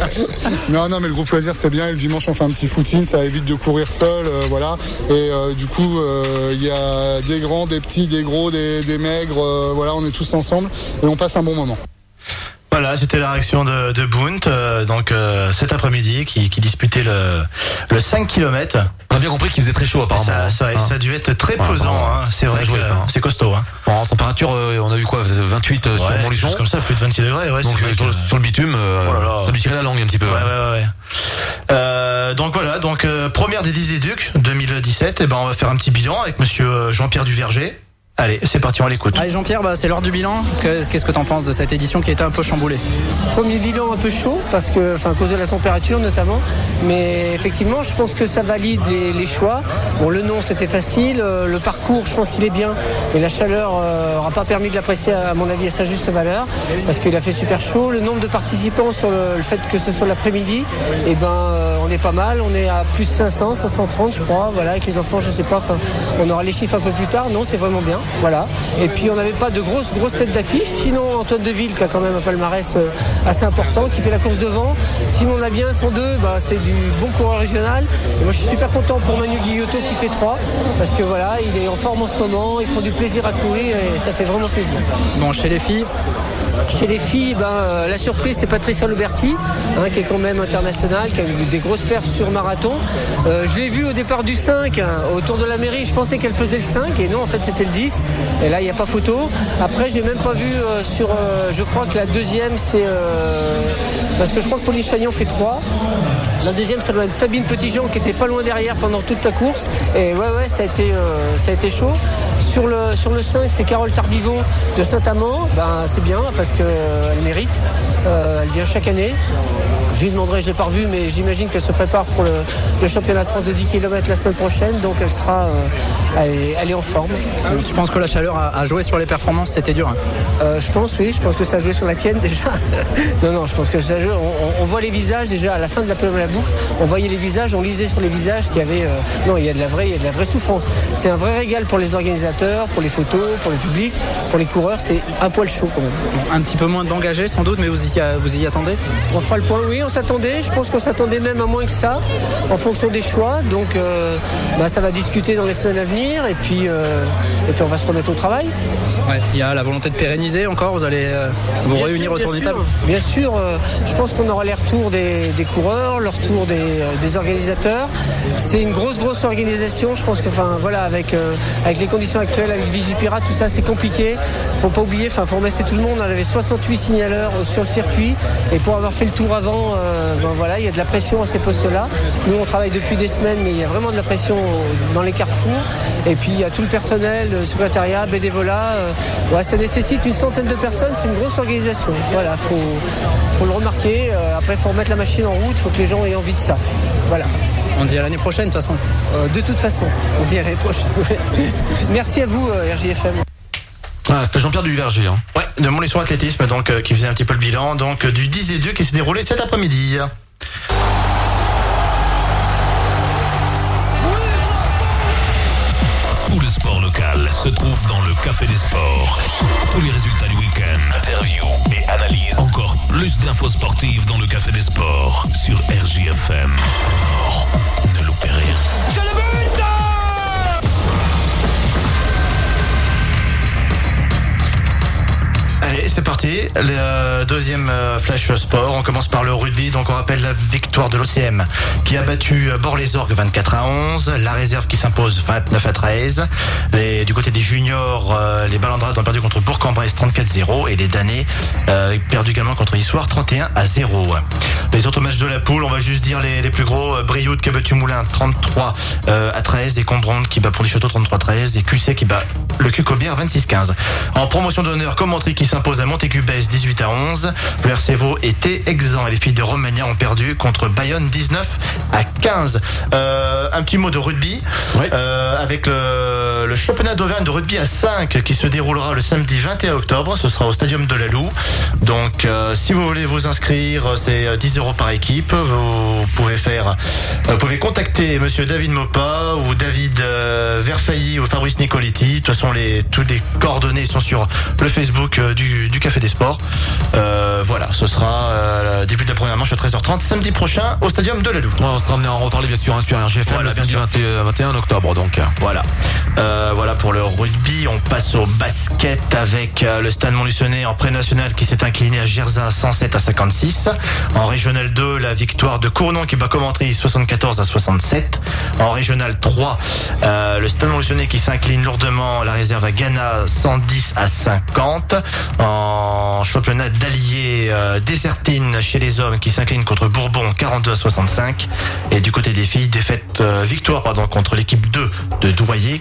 non mais le groupe loisir c'est bien. Et le dimanche on fait un petit footing, ça évite de courir seul, voilà. Et du coup il y a des grands, des petits, des gros, des maigres, on est tous ensemble et on passe un bon moment. Voilà, c'était la réaction de Bount, cet après-midi, qui disputait le 5 km. On a bien compris qu'il faisait très chaud apparemment. Ça a dû être très pesant, c'est vrai que c'est costaud. En température, on a vu quoi, 28 sur Montluçon. Comme ça, plus de 26 degrés. Ouais, donc sur le bitume, ça lui tirait la langue un petit peu. Ouais. Donc voilà, première des 10 éducs 2017, on va faire un petit bilan avec monsieur Jean-Pierre Duverger. Allez, c'est parti, on l'écoute. Allez Jean-Pierre, c'est l'heure du bilan. Qu'est-ce que t'en penses de cette édition qui a été un peu chamboulée? Premier bilan un peu chaud, parce que, à cause de la température notamment. Mais effectivement, je pense que ça valide les choix. Bon, le nom c'était facile, le parcours, je pense qu'il est bien. Mais la chaleur n'aura pas permis de l'apprécier à mon avis à sa juste valeur, parce qu'il a fait super chaud. Le nombre de participants sur le fait que ce soit l'après-midi, on est pas mal. On est à plus de 500, 530 je crois. Voilà, avec les enfants, je sais pas. On aura les chiffres un peu plus tard. Non, c'est vraiment bien. Voilà. Et puis on n'avait pas de grosses têtes d'affiche. Sinon Antoine Deville qui a quand même un palmarès assez important, qui fait la course devant. Simon Labien 102, c'est du bon coureur régional. Et moi je suis super content pour Manu Guillotot qui fait 3, parce que voilà, il est en forme en ce moment, il prend du plaisir à courir et ça fait vraiment plaisir. Bon, chez les filles, la surprise c'est Patricia Loberti, qui est quand même internationale, qui a eu des grosses perfs sur marathon. Je l'ai vue au départ du 5, autour de la mairie, je pensais qu'elle faisait le 5 et non, en fait c'était le 10. Et là il n'y a pas photo. Après j'ai même pas vu je crois que la deuxième c'est parce que je crois que Pauline Chagnon fait 3. La deuxième ça doit être Sabine Petitjean qui était pas loin derrière pendant toute la course. Et ça a été chaud. Sur le 5 c'est Carole Tardivot de Saint-Amand. C'est bien parce qu'elle mérite. Elle vient chaque année. Je lui demanderai, je ne l'ai pas revue, mais j'imagine qu'elle se prépare pour le championnat de France de 10 km la semaine prochaine, donc elle est en forme. Tu penses que la chaleur a joué sur les performances, c'était dur Je pense que ça a joué sur la tienne déjà. Non, je pense que ça a joué. On voit les visages déjà à la fin de la boucle, on voyait les visages, on lisait sur les visages qu'il y avait... il y a de la vraie souffrance. C'est un vrai régal pour les organisateurs, pour les photos, pour le public, pour les coureurs, c'est un poil chaud quand même. Un petit peu moins d'engagés sans doute, mais vous y attendez? On fera le point, oui. On s'attendait, je pense qu'on s'attendait même à moins que ça en fonction des choix, donc ça va discuter dans les semaines à venir et puis on va se remettre au travail. Il y a la volonté de pérenniser encore, vous allez vous réunir autour d'une table? Bien sûr, je pense qu'on aura les retours des coureurs, le retour des organisateurs. C'est une grosse organisation, je pense que avec les conditions actuelles, avec Vigipirate, tout ça c'est compliqué. Faut pas oublier, faut remettre tout le monde, on avait 68 signaleurs sur le circuit et pour avoir fait le tour avant, il y a de la pression à ces postes-là. Nous on travaille depuis des semaines, mais il y a vraiment de la pression dans les carrefours. Et puis il y a tout le personnel, le secrétariat, bénévolat. Ça nécessite une centaine de personnes, c'est une grosse organisation. Voilà, faut le remarquer. Après, faut remettre la machine en route, faut que les gens aient envie de ça. Voilà. On dit à l'année prochaine, de toute façon. De toute façon, on dit à l'année prochaine. Merci à vous, RJFM. C'était Jean-Pierre Duverger. Ouais, de Montluçon Athlétisme, qui faisait un petit peu le bilan, du 10 et 2 qui s'est déroulé cet après-midi. Tout le sport local se trouve dans le Café des Sports. Tous les résultats du week-end, interviews et analyses. Encore plus d'infos sportives dans le Café des Sports sur RJFM. Alors, ne loupez rien. C'est le but! Allez, c'est parti. Le deuxième flash sport. On commence par le rugby. Donc, on rappelle la victoire de l'OCM qui a battu Bord-les-Orgues 24-11. La réserve qui s'impose 29-13. Du côté des juniors, les Ballandrades ont perdu contre Bourg-en-Bresse 34-0 et les Danais perdu également contre Issoire 31-0. Les autres matchs de la poule, on va juste dire les plus gros. Brioude qui a battu Moulins 33-13 et Combronde qui bat Pont-du-Château 33-13 et QC qui bat le Cucobière 26-15. En promotion d'honneur, Commentry qui s'impose à Montaigu-Bèze 18-11. Le RC Vaud était exempt et les filles de Romagna ont perdu contre Bayonne 19-15. Un petit mot de rugby avec le championnat d'Auvergne de rugby à 5 qui se déroulera le samedi 21 octobre. Ce sera au stadium de la Loue. Donc si vous voulez vous inscrire, c'est 10 € par équipe. Vous pouvez contacter monsieur David Mopa ou David Verfailly ou Fabrice Nicoletti. De toute façon, toutes les coordonnées sont sur le Facebook du Café des Sports. score. Voilà, ce sera le début de la première manche à 13h30 samedi prochain au stadium de Ladoux. On sera amené à en reparler bien sûr sur RGFM Voilà, le samedi 21 octobre donc. Voilà. Voilà pour le rugby. On passe au basket avec le Stade Montluçonnet en pré-national qui s'est incliné à Gerza 107-56. En régional 2, la victoire de Cournon qui bat Commentry 74-67. En régional 3, le Stade Montluçonnet qui s'incline lourdement à la réserve à Ghana 110-50. En championnat d'alliés, Désertine chez les hommes qui s'incline contre Bourbon 42-65. Et du côté des filles, victoire contre l'équipe 2 de Douaillé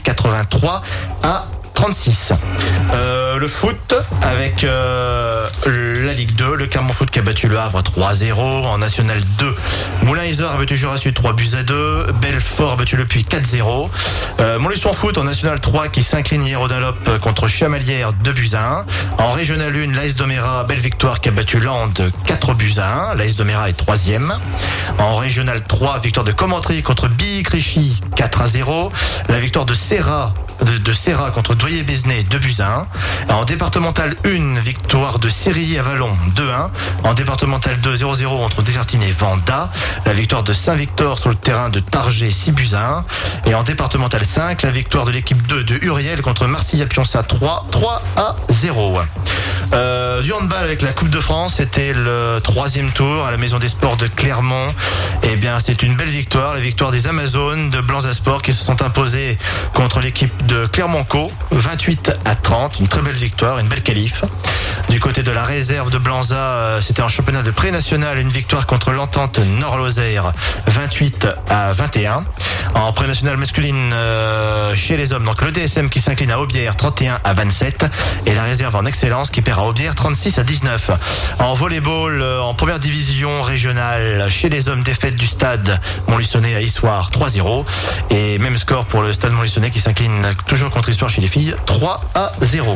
83-36. Le foot avec la Ligue 2, le Clermont Foot qui a battu le Havre 3-0. En National 2, Moulins-Isère a battu Jura Sud 3-2. Belfort a battu Le Puy 4-0. Montluçon Foot en National 3 qui s'incline hier au Dunlop contre Chamalières 2-1. En Régional 1, l'AS Doméra, belle victoire qui a battu Landes 4-1. L'AS Doméra est 3e. En Régional 3, victoire de Commentry contre Billy-Clichy 4-0. La victoire de Serra contre Doyer-Bézenet 2-1. En départemental 1, victoire de Sérilly-Avalon 2-1. En départemental 2, 0-0 entre Désertine et Vanda. La victoire de Saint-Victor sur le terrain de Targé 6-1. Et en départemental 5, la victoire de l'équipe 2 de Uriel contre Marcilla-Pionça 3-0. Du handball avec la Coupe de France, c'était le 3e tour à la Maison des Sports de Clermont. Eh bien, c'est une belle victoire, la victoire des Amazones de Blanza Sport qui se sont imposées contre l'équipe de Clermont-Co 28-30, une très belle victoire, une belle qualif. Du côté de la réserve de Blanza, c'était en championnat de pré-national, une victoire contre l'Entente Nord-Lozère 28-21. En pré-national masculine chez les hommes, donc le DSM qui s'incline à Aubière 31-27 et la réserve en excellence qui perd à Aubière 36-19. En volleyball, en première division régionale chez les hommes, défaite du Stade Montluçonnet à Issoire 3-0 et même score pour le Stade Montluçonnet qui s'incline toujours contre Issoire chez les filles 3-0.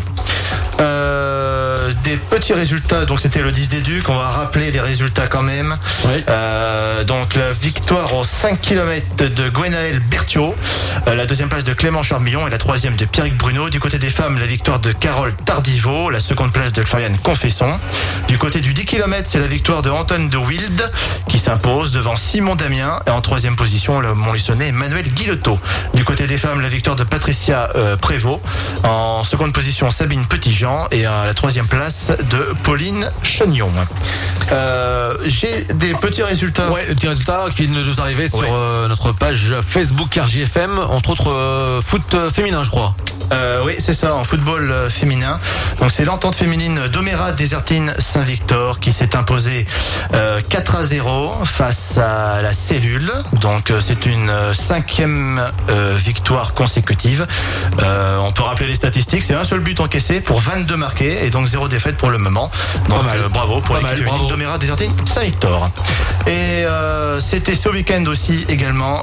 Des petits résultats, donc c'était le 10 des Ducs, on va rappeler les résultats quand même. Oui. Donc la victoire aux 5 km de Gwenaël Berthiaud, la deuxième place de Clément Charmillon et la troisième de Pierrick Bruno. Du côté des femmes, la victoire de Carole Tardiveau, la seconde place de Floriane Confesson. Du côté du 10 km, c'est la victoire de Antoine de Wild qui s'impose devant Simon Damien et en troisième position le Montluçonnet Emmanuel Guillotot. Du côté des femmes, la victoire de Patricia Prévost. En seconde position, Sabine Petitjean et à la troisième place de Pauline Chagnon. J'ai des petits résultats. Ouais, des petits résultats qui viennent de nous arriver sur notre page Facebook RJFM, entre autres foot féminin, je crois. Oui, c'est ça, en football féminin. Donc c'est l'entente féminine Doméra Désertine Saint-Victor qui s'est imposée 4-0 face à la Cellule. Donc c'est une 5e victoire consécutive. On peut rappeler les statistiques, c'est un seul but encaissé pour 22 marqués et donc 0 défaite pour le moment. Donc bravo pour l'équipe féminine Doméra Désertine Saint-Victor. Et c'était ce week-end aussi également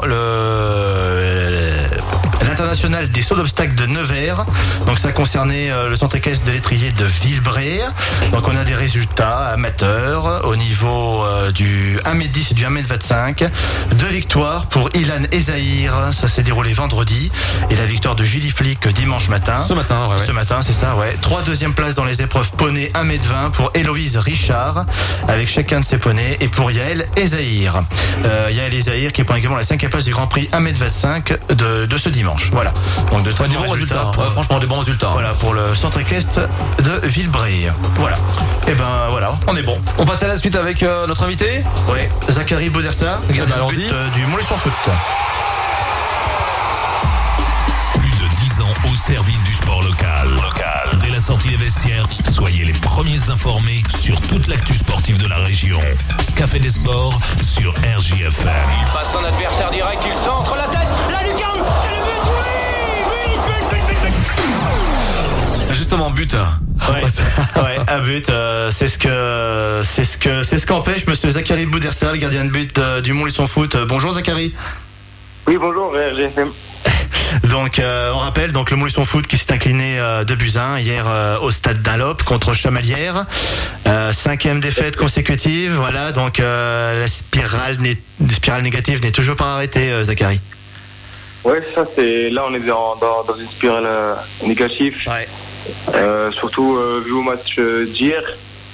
l'international des sauts d'obstacles de Nevers. Donc ça concernait le centre équestre de l'étrier de Villebray. Donc on a des résultats amateurs au niveau du 1m10 et du 1m25. 2 victoires pour Ilan Ezaïr, ça s'est déroulé vendredi. Et la victoire de Julie Flick dimanche matin. Ce matin, Ce matin, c'est ça, ouais. 3 deuxièmes places dans les épreuves poney 1m20 pour Héloïse Richard, avec chacun de ses poneys, et pour Yael Ezaïr. Yael Ezaïr qui prend également la 5e place du Grand Prix 1m25 de ce dimanche. Voilà. Donc de très bons résultats. Franchement, des bons résultats. Voilà, pour le centre équestre de Villebray. Voilà. Et ben voilà, on est bon. On passe à la suite avec notre invité. Oui, Zachary Baudersa, gardien de but du Montluçon Foot. Plus de 10 ans au service du sport local. Dès la sortie des vestiaires, soyez les premiers informés sur toute l'actu sportive de la région. Café des Sports sur RJFM. Il passe son adversaire direct, il centre la tête, la lucarne, c'est le but, oui. Justement, but. Ouais, un but, c'est ce qu'empêche monsieur Zachary Baudersa, gardien de but du Montluçon Foot. Bonjour Zachary. Oui, bonjour RGFM. Donc on rappelle donc le Montluçon Foot qui s'est incliné 2-1 hier au stade Dunlop contre Chamalières. 5e défaite consécutive, voilà, donc la spirale négative n'est toujours pas arrêtée, Zachary. Ouais, ça c'est là on est dans une spirale négative. Ouais. Surtout vu au match d'hier.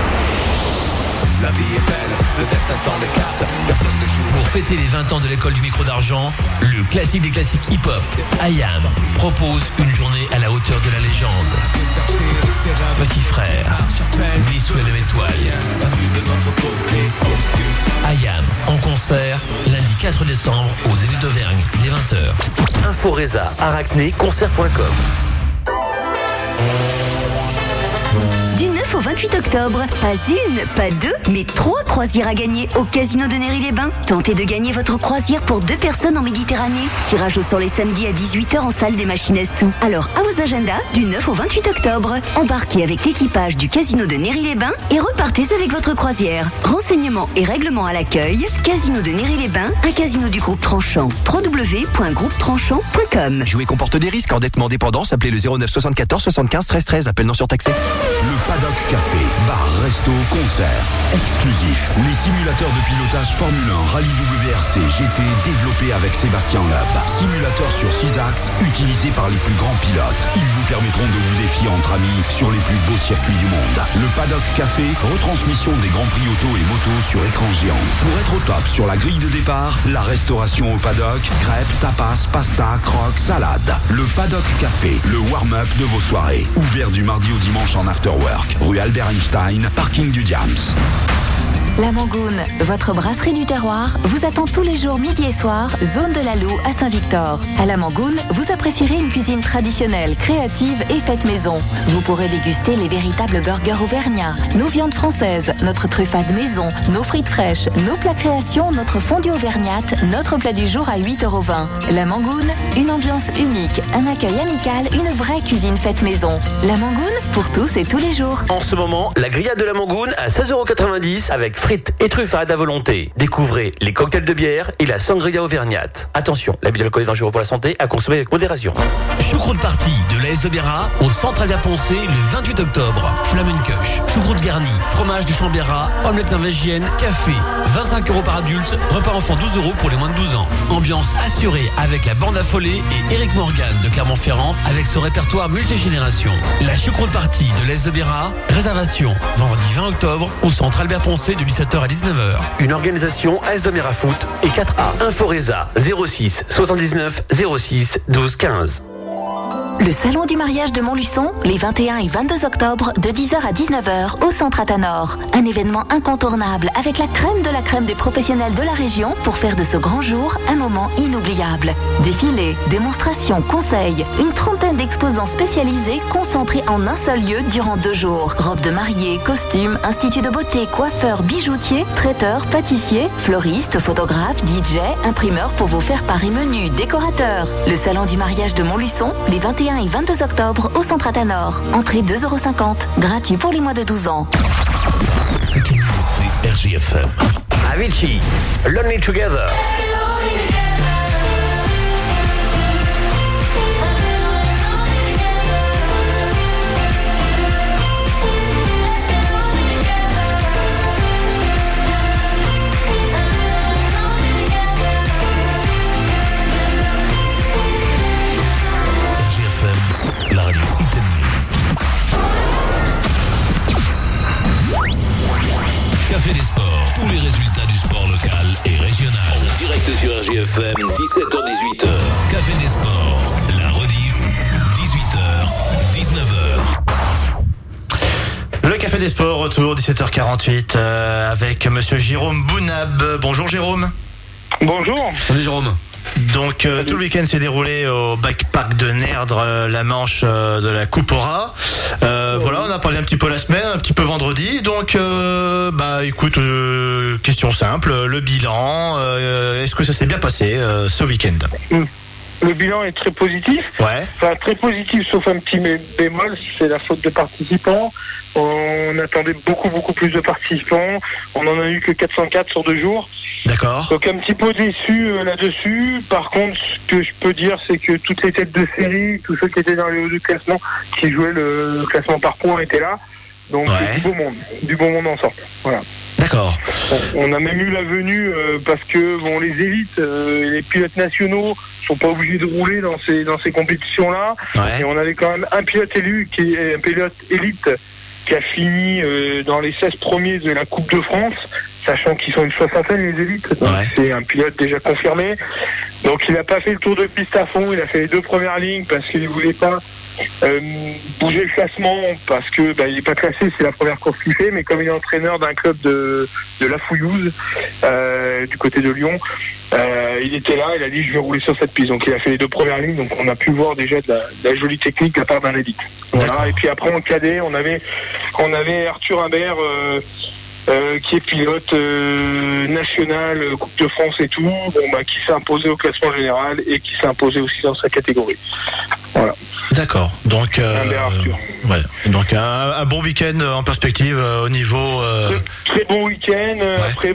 fêter les 20 ans de l'école du micro d'argent, le classique des classiques hip-hop, IAM, propose une journée à la hauteur de la légende. Petit frère, né sous la même étoile. IAM en concert lundi 4 décembre aux Zénith d'Auvergne dès 20h. Inforesa, Arachné, concert.com. Du 9 au 28 octobre, pas une, pas deux, mais 3 croisières à gagner au Casino de Néry-les-Bains. Tentez de gagner votre croisière pour 2 personnes en Méditerranée. Tirage au sort les samedis à 18h en salle des machines à sous. Alors à vos agendas, du 9 au 28 octobre, embarquez avec l'équipage du Casino de Néry-les-Bains et repartez avec votre croisière. Renseignements et règlements à l'accueil, Casino de Néry-les-Bains, un casino du groupe Tranchant. www.groupetranchant.com. Jouer comporte des risques. Endettement dépendance, appelez le 09 74 75 13 13. Appel non surtaxé. Le Paddock Café, bar, resto, concert. Exclusif. Les simulateurs de pilotage Formule 1, Rallye WRC, GT développés avec Sébastien Loeb. Simulateurs sur 6 axes utilisés par les plus grands pilotes. Ils vous permettront de vous défier entre amis sur les plus beaux circuits du monde. Le Paddock Café, retransmission des grands prix auto et moto sur écran géant. Pour être au top sur la grille de départ, la restauration au paddock, crêpes, tapas, pasta, croques, salade. Le Paddock Café, le warm-up de vos soirées. Ouvert du mardi au dimanche en after work. Rue Albert Einstein, parking du Diams. La Mangoune, votre brasserie du terroir, vous attend tous les jours midi et soir, zone de la Loue à Saint-Victor. À la Mangoune, vous apprécierez une cuisine traditionnelle, créative et faite maison. Vous pourrez déguster les véritables burgers auvergnats, nos viandes françaises, notre truffade maison, nos frites fraîches, nos plats créations, notre fondue auvergnate, notre plat du jour à 8,20 €. La Mangoune, une ambiance unique, un accueil amical, une vraie cuisine faite maison. La Mangoune, pour tous et tous les jours. En ce moment, la grillade de la Mangoune à 16,90 € avec frites et truffades à volonté. Découvrez les cocktails de bière et la sangria auvergnate. Attention, l'abus d'alcool est dangereux pour la santé, à consommer avec modération. Choucroute party de l'AS de Béra au centre Albert Poncé le 28 octobre. Flamencush, choucroute garnie, fromage de Chambéra, omelette norvégienne, café. 25 € par adulte, repas enfant 12 € pour les moins de 12 ans. Ambiance assurée avec la bande affolée et Eric Morgan de Clermont-Ferrand avec son répertoire multigénération. La choucroute party de l'AS de Béra, réservation vendredi 20 octobre au centre Albert Poncé de 17h à 19h. Une organisation AS de Béra Foot et 4A. Inforesa 06 79 06 12 15. Le salon du mariage de Montluçon, les 21 et 22 octobre, de 10h à 19h, au centre Atanor. Un événement incontournable avec la crème des professionnels de la région pour faire de ce grand jour un moment inoubliable. Défilés, démonstrations, conseils, une trentaine d'exposants spécialisés concentrés en un seul lieu durant 2 jours. Robes de mariée, costumes, institut de beauté, coiffeurs, bijoutiers, traiteurs, pâtissiers, fleuristes, photographes, DJ, imprimeurs pour vous faire part et menus, décorateurs. Le salon du mariage de Montluçon, les 21 et 22 octobre au centre Atanor. Entrée 2,50 €. Gratuit pour les moins de 12 ans. C'est une nouveauté RJFM. Avicii, Lonely Together. La radio Café des sports, tous les résultats du sport local et régional. En direct sur RJFM, 17h-18h. Café des sports, la rediff, 18h, 19h. Le Café des sports, retour 17h48 avec monsieur Jérôme Bounab. Bonjour Jérôme. Bonjour. Salut Jérôme. Donc tout le week-end s'est déroulé au Bikepark de Nerdre, la manche de la Coupe Aura. Voilà, on a parlé un petit peu la semaine, un petit peu vendredi. Donc écoute, question simple, le bilan, est-ce que ça s'est bien passé ce week-end? Le bilan est très positif. Ouais. Enfin, très positif, sauf un petit bémol, c'est la faute de participants. On attendait beaucoup plus de participants. On en a eu que 404 sur 2 jours. D'accord. Donc un petit peu déçu là-dessus. Par contre, ce que je peux dire, c'est que toutes les têtes de série, tous ceux qui étaient dans les hauts du classement, qui jouaient le classement par points, étaient là. Donc du bon monde en sorte. Voilà. D'accord. On a même eu la venue parce que les élites, les pilotes nationaux sont pas obligés de rouler dans ces compétitions-là. Ouais. Et on avait quand même un pilote élite qui a fini dans les 16 premiers de la Coupe de France. sachant qu'ils sont une 60aine les élites. Donc c'est un pilote déjà confirmé. Donc il n'a pas fait le tour de piste à fond, il a fait les 2 premières lignes parce qu'il ne voulait pas bouger le classement parce que il n'est pas classé, c'est la première course qu'il fait, mais comme il est entraîneur d'un club de la Fouillouse du côté de Lyon, il était là, il a dit je vais rouler sur cette piste, donc il a fait les 2 premières lignes, donc on a pu voir déjà de la jolie technique de la part d'un élite. Voilà. Et puis après en cadet on avait Arthur Imbert qui est pilote national, Coupe de France et tout, qui s'est imposé au classement général et qui s'est imposé aussi dans sa catégorie. Voilà. D'accord. Donc, donc un bon week-end en perspective au niveau. Très bon week-end. Après,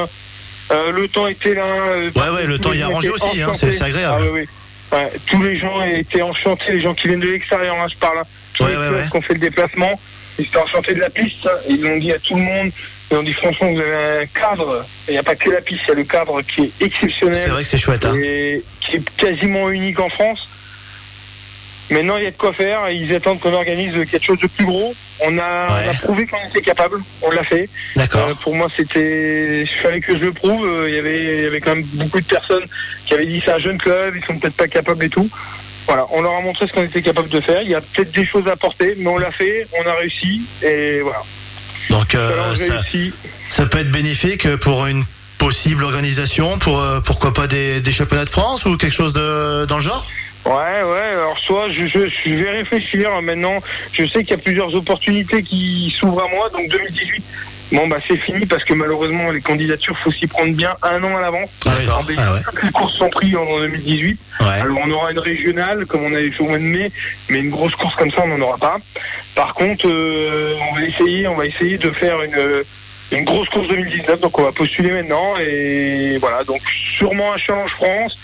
le temps était là. Le temps y a arrangé aussi. C'est agréable. Tous les gens étaient enchantés. Les gens qui viennent de l'extérieur, je parle. Tous les pilotes qui ont fait le déplacement, ils étaient enchantés de la piste. Ils l'ont dit à tout le monde. Ils ont dit franchement, vous avez un cadre. Il n'y a pas que la piste, il y a le cadre qui est exceptionnel. C'est vrai que c'est chouette. Et qui est quasiment unique en France. Maintenant, il y a de quoi faire. Ils attendent qu'on organise quelque chose de plus gros. On a prouvé qu'on était capable. On l'a fait. D'accord. Pour moi, il fallait que je le prouve. Il y avait quand même beaucoup de personnes qui avaient dit c'est un jeune club, ils sont peut-être pas capables et tout. Voilà, on leur a montré ce qu'on était capable de faire. Il y a peut-être des choses à apporter, mais on l'a fait, on a réussi, et voilà. Donc, ça peut être bénéfique pour une possible organisation, pour pourquoi pas des championnats de France ou quelque chose dans le genre? Alors soit je vais réfléchir maintenant. Je sais qu'il y a plusieurs opportunités qui s'ouvrent à moi, donc 2018. C'est fini parce que malheureusement les candidatures, faut s'y prendre bien 1 an à l'avance. Toutes les courses sont prises en 2018. Alors on aura une régionale comme on avait fait au mois de mai, mais une grosse course comme ça on n'en aura pas. Par contre, on va essayer de faire une grosse course 2019, donc on va postuler maintenant et voilà. Donc sûrement un Challenge France.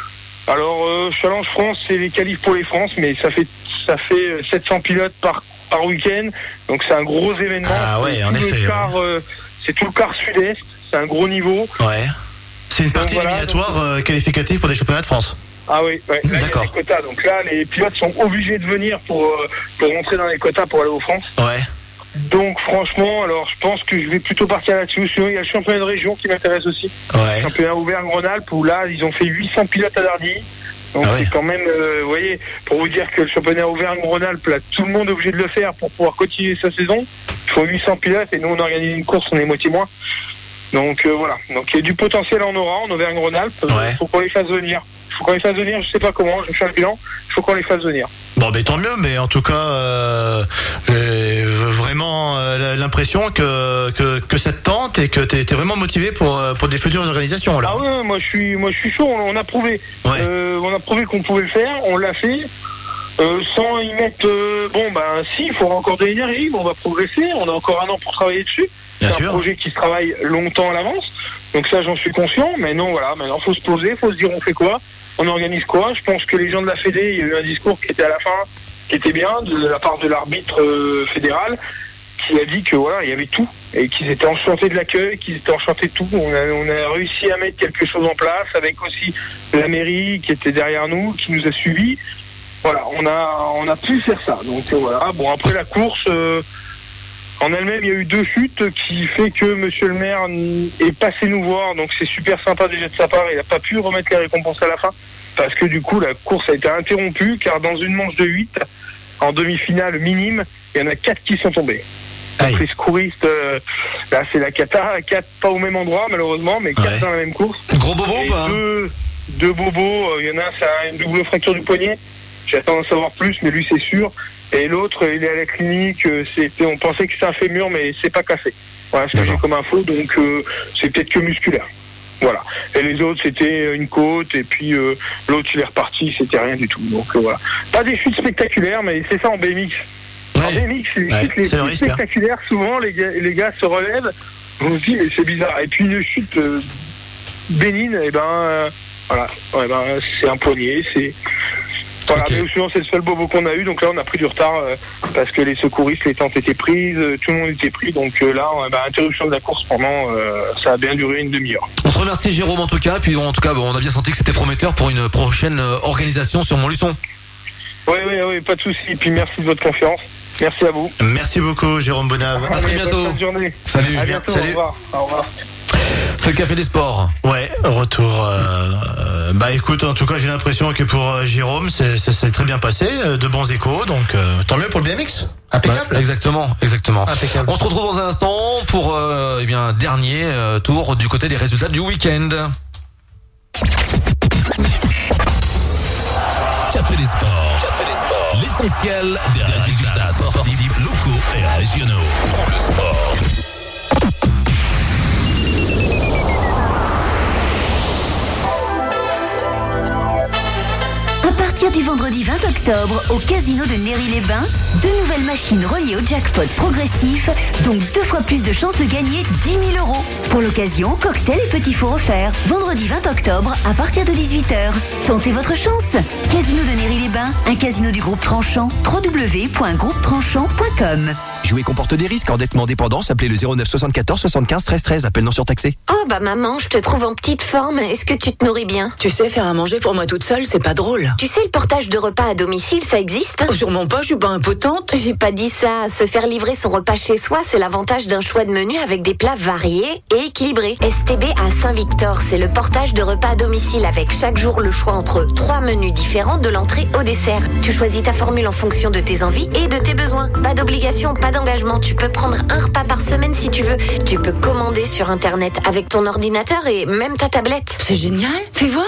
Alors Challenge France, c'est les qualifs pour les France, mais ça fait 700 pilotes par week-end, donc c'est un gros événement. C'est tout le quart sud-est, c'est un gros niveau. C'est une partie éliminatoire qualificative pour des championnats de France. Là il y a des quotas, donc là les pilotes sont obligés de venir pour rentrer dans les quotas pour aller aux France. Donc franchement, alors je pense que je vais plutôt partir là-dessus. Sinon il y a le championnat de région qui m'intéresse aussi. Le championnat Auvergne-Rhône-Alpes où là ils ont fait 800 pilotes à Dardy. Donc c'est quand même, vous voyez, pour vous dire que le championnat Auvergne-Rhône-Alpes, là, tout le monde est obligé de le faire pour pouvoir continuer sa saison. Il faut 800 pilotes et nous on organise une course, on est moitié moins. Donc voilà, donc il y a du potentiel en Auvergne-Rhône-Alpes. Il faut qu'on les fasse venir. Je sais pas comment, je vais faire le bilan. Il faut qu'on les fasse venir. Tant mieux, mais en tout cas, j'ai vraiment l'impression que ça te tente et que t'es vraiment motivé pour des futures organisations là. Moi je suis chaud. On a prouvé, on a prouvé qu'on pouvait le faire. On l'a fait. Sans y mettre, il faudra encore de l'énergie, mais on va progresser. On a encore 1 an pour travailler dessus. C'est un projet qui se travaille longtemps à l'avance. Donc ça, j'en suis conscient. Mais non, maintenant, faut se poser, faut se dire on fait quoi, on organise quoi. Je pense que les gens de la Fédé, il y a eu un discours qui était à la fin, qui était bien, de la part de l'arbitre fédéral, qui a dit que il y avait tout et qu'ils étaient enchantés de l'accueil, qu'ils étaient enchantés de tout. On a réussi à mettre quelque chose en place avec aussi la mairie qui était derrière nous, qui nous a suivis. Voilà, on a pu faire ça. Donc après la course, en elle-même, il y a eu 2 chutes qui fait que monsieur le maire est passé nous voir. Donc c'est super sympa déjà de sa part. Il n'a pas pu remettre les récompenses à la fin parce que du coup la course a été interrompue car dans une manche de 8, en demi-finale minime, il y en a 4 qui sont tombés. Donc les secouristes, là c'est la cata, 4 pas au même endroit malheureusement, mais 4 dans la même course. Gros bobo ou pas? Deux bobos, il y en a un, ça a une double fracture du poignet. J'attends d'en savoir plus, mais lui c'est sûr. Et l'autre, il est à la clinique. On pensait que c'était un fémur, mais c'est pas cassé. Voilà ce que j'ai comme info. Donc c'est peut-être que musculaire. Voilà. Et les autres, c'était une côte. Et puis l'autre, il est reparti. C'était rien du tout. Donc voilà. Pas des chutes spectaculaires, mais c'est ça en BMX. En BMX, les chutes spectaculaires. Souvent, les gars se relèvent. On se dit, mais c'est bizarre. Et puis une chute bénigne, c'est un poignet. Mais souvent c'est le seul bobo qu'on a eu, donc là on a pris du retard parce que les secouristes, les tentes étaient prises, tout le monde était pris, donc là interruption de la course pendant ça a bien duré une demi-heure. On te remercie Jérôme en tout cas, puis en tout cas on a bien senti que c'était prometteur pour une prochaine organisation sur Montluçon. Oui, pas de souci, et puis merci de votre confiance. Merci à vous. Merci beaucoup, Jérôme Bonave. À très bientôt. Bonne journée. Salut. À bientôt. Salut. Au revoir. C'est le Café des Sports. Ouais, retour. Bah écoute, en tout cas, j'ai l'impression que pour Jérôme, c'est très bien passé, de bons échos, donc tant mieux pour le BMX. Impeccable. Ouais, exactement. Impeccable. On se retrouve dans un instant pour dernier tour du côté des résultats du week-end. Café des Sports. L'essentiel des résultats sportifs locaux et régionaux. Pour le sport. À partir du vendredi 20 octobre, au casino de Néry-les-Bains, 2 nouvelles machines reliées au jackpot progressif, donc 2 fois plus de chances de gagner 10 000 euros. Pour l'occasion, cocktail et petits fours offerts. Vendredi 20 octobre, à partir de 18h. Tentez votre chance. Casino de Néry-les-Bains, un casino du groupe Tranchant. www.groupetranchant.com. Jouer comporte des risques. Endettement, dépendance. Appelez le 09 74 75 13 13. Appel non surtaxé. Oh bah maman, je te trouve en petite forme. Est-ce que tu te nourris bien? Tu sais, faire à manger pour moi toute seule, c'est pas drôle. Tu sais, le portage de repas à domicile, ça existe? Oh, sûrement pas, je suis pas impotente. J'ai pas dit ça. Se faire livrer son repas chez soi, c'est l'avantage d'un choix de menu avec des plats variés et équilibrés. STB à Saint-Victor, c'est le portage de repas à domicile avec chaque jour le choix entre 3 menus différents de l'entrée au dessert. Tu choisis ta formule en fonction de tes envies et de tes besoins. Pas d'obligation, pas d'engagement. Tu peux prendre un repas par semaine si tu veux. Tu peux commander sur Internet avec ton ordinateur et même ta tablette. C'est génial. Fais voir.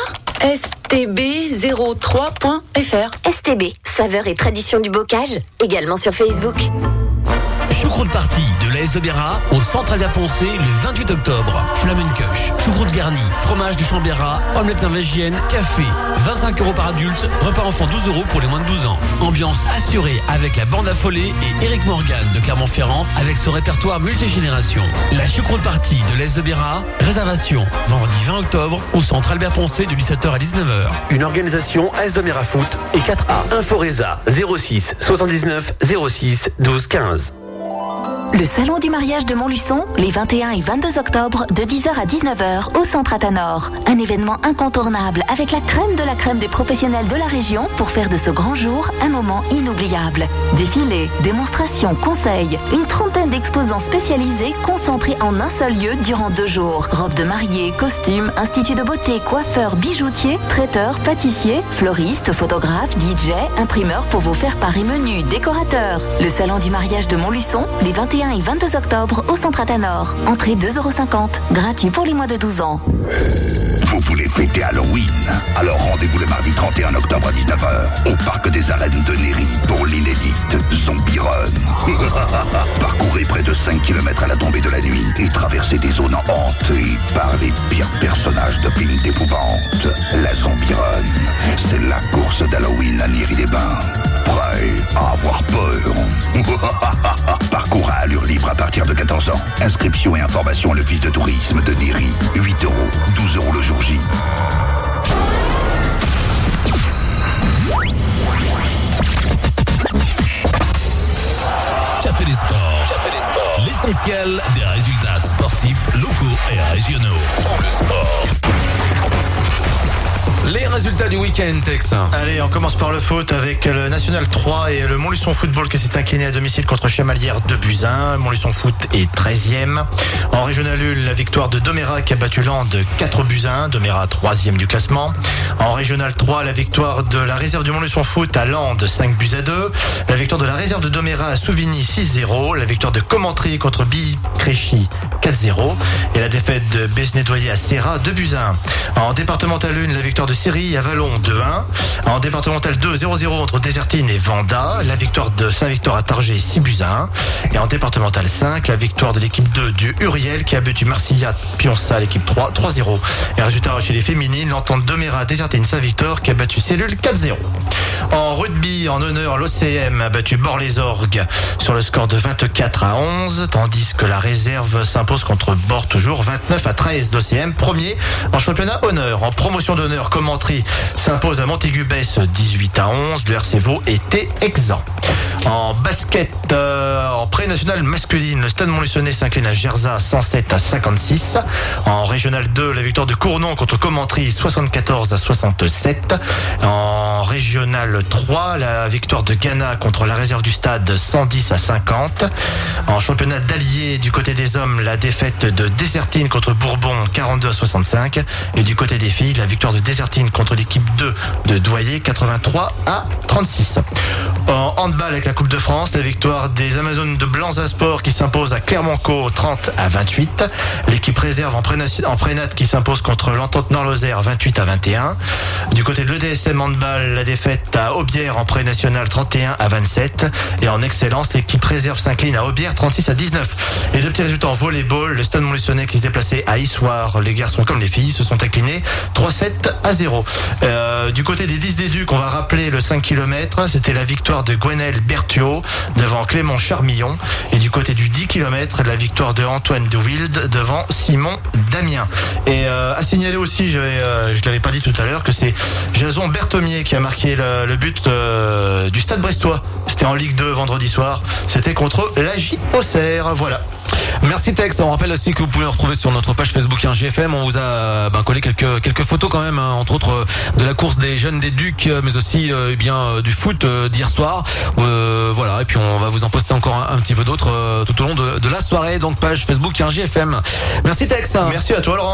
stb03.fr. STB, saveur et tradition du bocage, également sur Facebook. Choucroute party de l'AS de Béra au centre Alia-Poncé le 28 octobre. Flamencush, choucroute garnie, fromage du Chambérat, omelette norvégienne, café, 25 € par adulte, repas enfant 12 € pour les moins de 12 ans. Ambiance assurée avec la bande affolée et Eric Morgan de Clermont-Ferrand avec son répertoire multigénération. La choucroute party de l'AS de Béra, réservation vendredi 20 octobre au centre Albert-Poncé de 17h à 19h. Une organisation AS de Béra Foot et 4A. Inforesa 06 79 06 12 15. Le salon du mariage de Montluçon, les 21 et 22 octobre, de 10h à 19h, au centre Atanor. Un événement incontournable avec la crème de la crème des professionnels de la région pour faire de ce grand jour un moment inoubliable. Défilés, démonstrations, conseils, une trentaine d'exposants spécialisés concentrés en un seul lieu durant 2 jours. Robes de mariée, costumes, institut de beauté, coiffeurs, bijoutiers, traiteurs, pâtissiers, fleuristes, photographes, DJ, imprimeurs pour vos faire-part et menus, décorateurs. Le salon du mariage de Montluçon, les 21 et 22 octobre au centre Atanor. Entrée 2,50 €. Gratuit pour les moins de 12 ans. Vous voulez fêter Halloween? Alors rendez-vous le mardi 31 octobre à 19h au Parc des Arènes de Néry pour l'inédite Zombie Run. Parcourez près de 5 km à la tombée de la nuit et traversez des zones hantées par les pires personnages de films d'épouvante. La Zombie Run, c'est la course d'Halloween à Néry-les-Bains. Prêt à avoir peur? Parcours à allure libre à partir de 14 ans. Inscription et information à l'office de tourisme de Néry. 8 €, 12 € le jour J. Café des Sports. L'essentiel des résultats sportifs locaux et régionaux. Pour le sport. Les résultats du week-end, Tex. Allez, on commence par le foot avec le National 3 et le Montluçon Football qui s'est incliné à domicile contre Chamalières 2-1. Montluçon Foot est 13e. En Régional 1, la victoire de Domérat qui a battu Landes 4-1. Domérat 3e du classement. En Régional 3, la victoire de la réserve du Montluçon Foot à Landes 5-2. La victoire de la réserve de Domérat à Souvigny 6-0. La victoire de Commentry contre Billy-Créchy 4-0. Et la défaite de Besnédoyer à Serra 2-1. En départemental 1, la victoire de Série à Vallon 2-1. En départemental 2, 0-0 entre Désertine et Vanda. La victoire de Saint-Victor à Targé 6-1. Et en départemental 5, la victoire de l'équipe 2 du Uriel qui a battu Marcilla Pionça, l'équipe 3, 3-0. Et résultat chez les féminines, l'entente Domérat Désertine Saint-Victor qui a battu Cellule 4-0. En rugby, en honneur, l'OCM a battu Bord-les-Orgues sur le score de 24-11, tandis que la réserve s'impose contre Bord toujours 29-13. L'OCM premier en championnat honneur. En promotion d'honneur, Commentry s'impose à Montaigu-Besse 18-11. Le RC Vaud était exempt. En basket, en pré-national masculine, le Stade Montluçonnet s'incline à Gerza 107-56. En régional 2, la victoire de Cournon contre Commentry 74-67. En régional 3, la victoire de Ghana contre la réserve du Stade 110-50. En championnat d'Allier, du côté des hommes, la défaite de Désertine contre Bourbon 42-65. Et du côté des filles, la victoire de Désertine contre l'équipe 2 de Douaillé 83-36. En handball avec la Coupe de France, la victoire des Amazones de Blanza Sport qui s'impose à Clermont-Caux 30-28. L'équipe réserve en prénat qui s'impose contre l'Entente Nord-Lozère 28-21. Du côté de l'EDSM handball, la défaite à Aubière en pré-national 31-27. Et en excellence, l'équipe réserve s'incline à Aubière 36-19. Et deux petits résultats en volleyball, le Stade Montluçonnet qui se déplaçait à Issoire, les garçons comme les filles se sont inclinés 3-7-0. Du côté des 10 des Ducs, on va rappeler le 5 km, c'était la victoire de Gwenelle Berthiaud devant Clément Charmillon. Et du côté du 10 km, la victoire de Antoine de Wild devant Simon Damien. Et à signaler aussi, je l'avais pas dit tout à l'heure, que c'est Jason Berthomier qui a marqué le but du Stade Brestois. C'était en Ligue 2 vendredi soir. C'était contre l'AJ Auxerre. Voilà. Merci Tex. On rappelle aussi que vous pouvez nous retrouver sur notre page Facebook GFM. On vous a collé quelques photos quand même, entre autres de la course des jeunes des Ducs, mais aussi du foot d'hier soir. Voilà. Et puis on va vous en poster encore un petit peu d'autres tout au long de la soirée. Donc page Facebook GFM. Merci Tex. Merci à toi Laurent.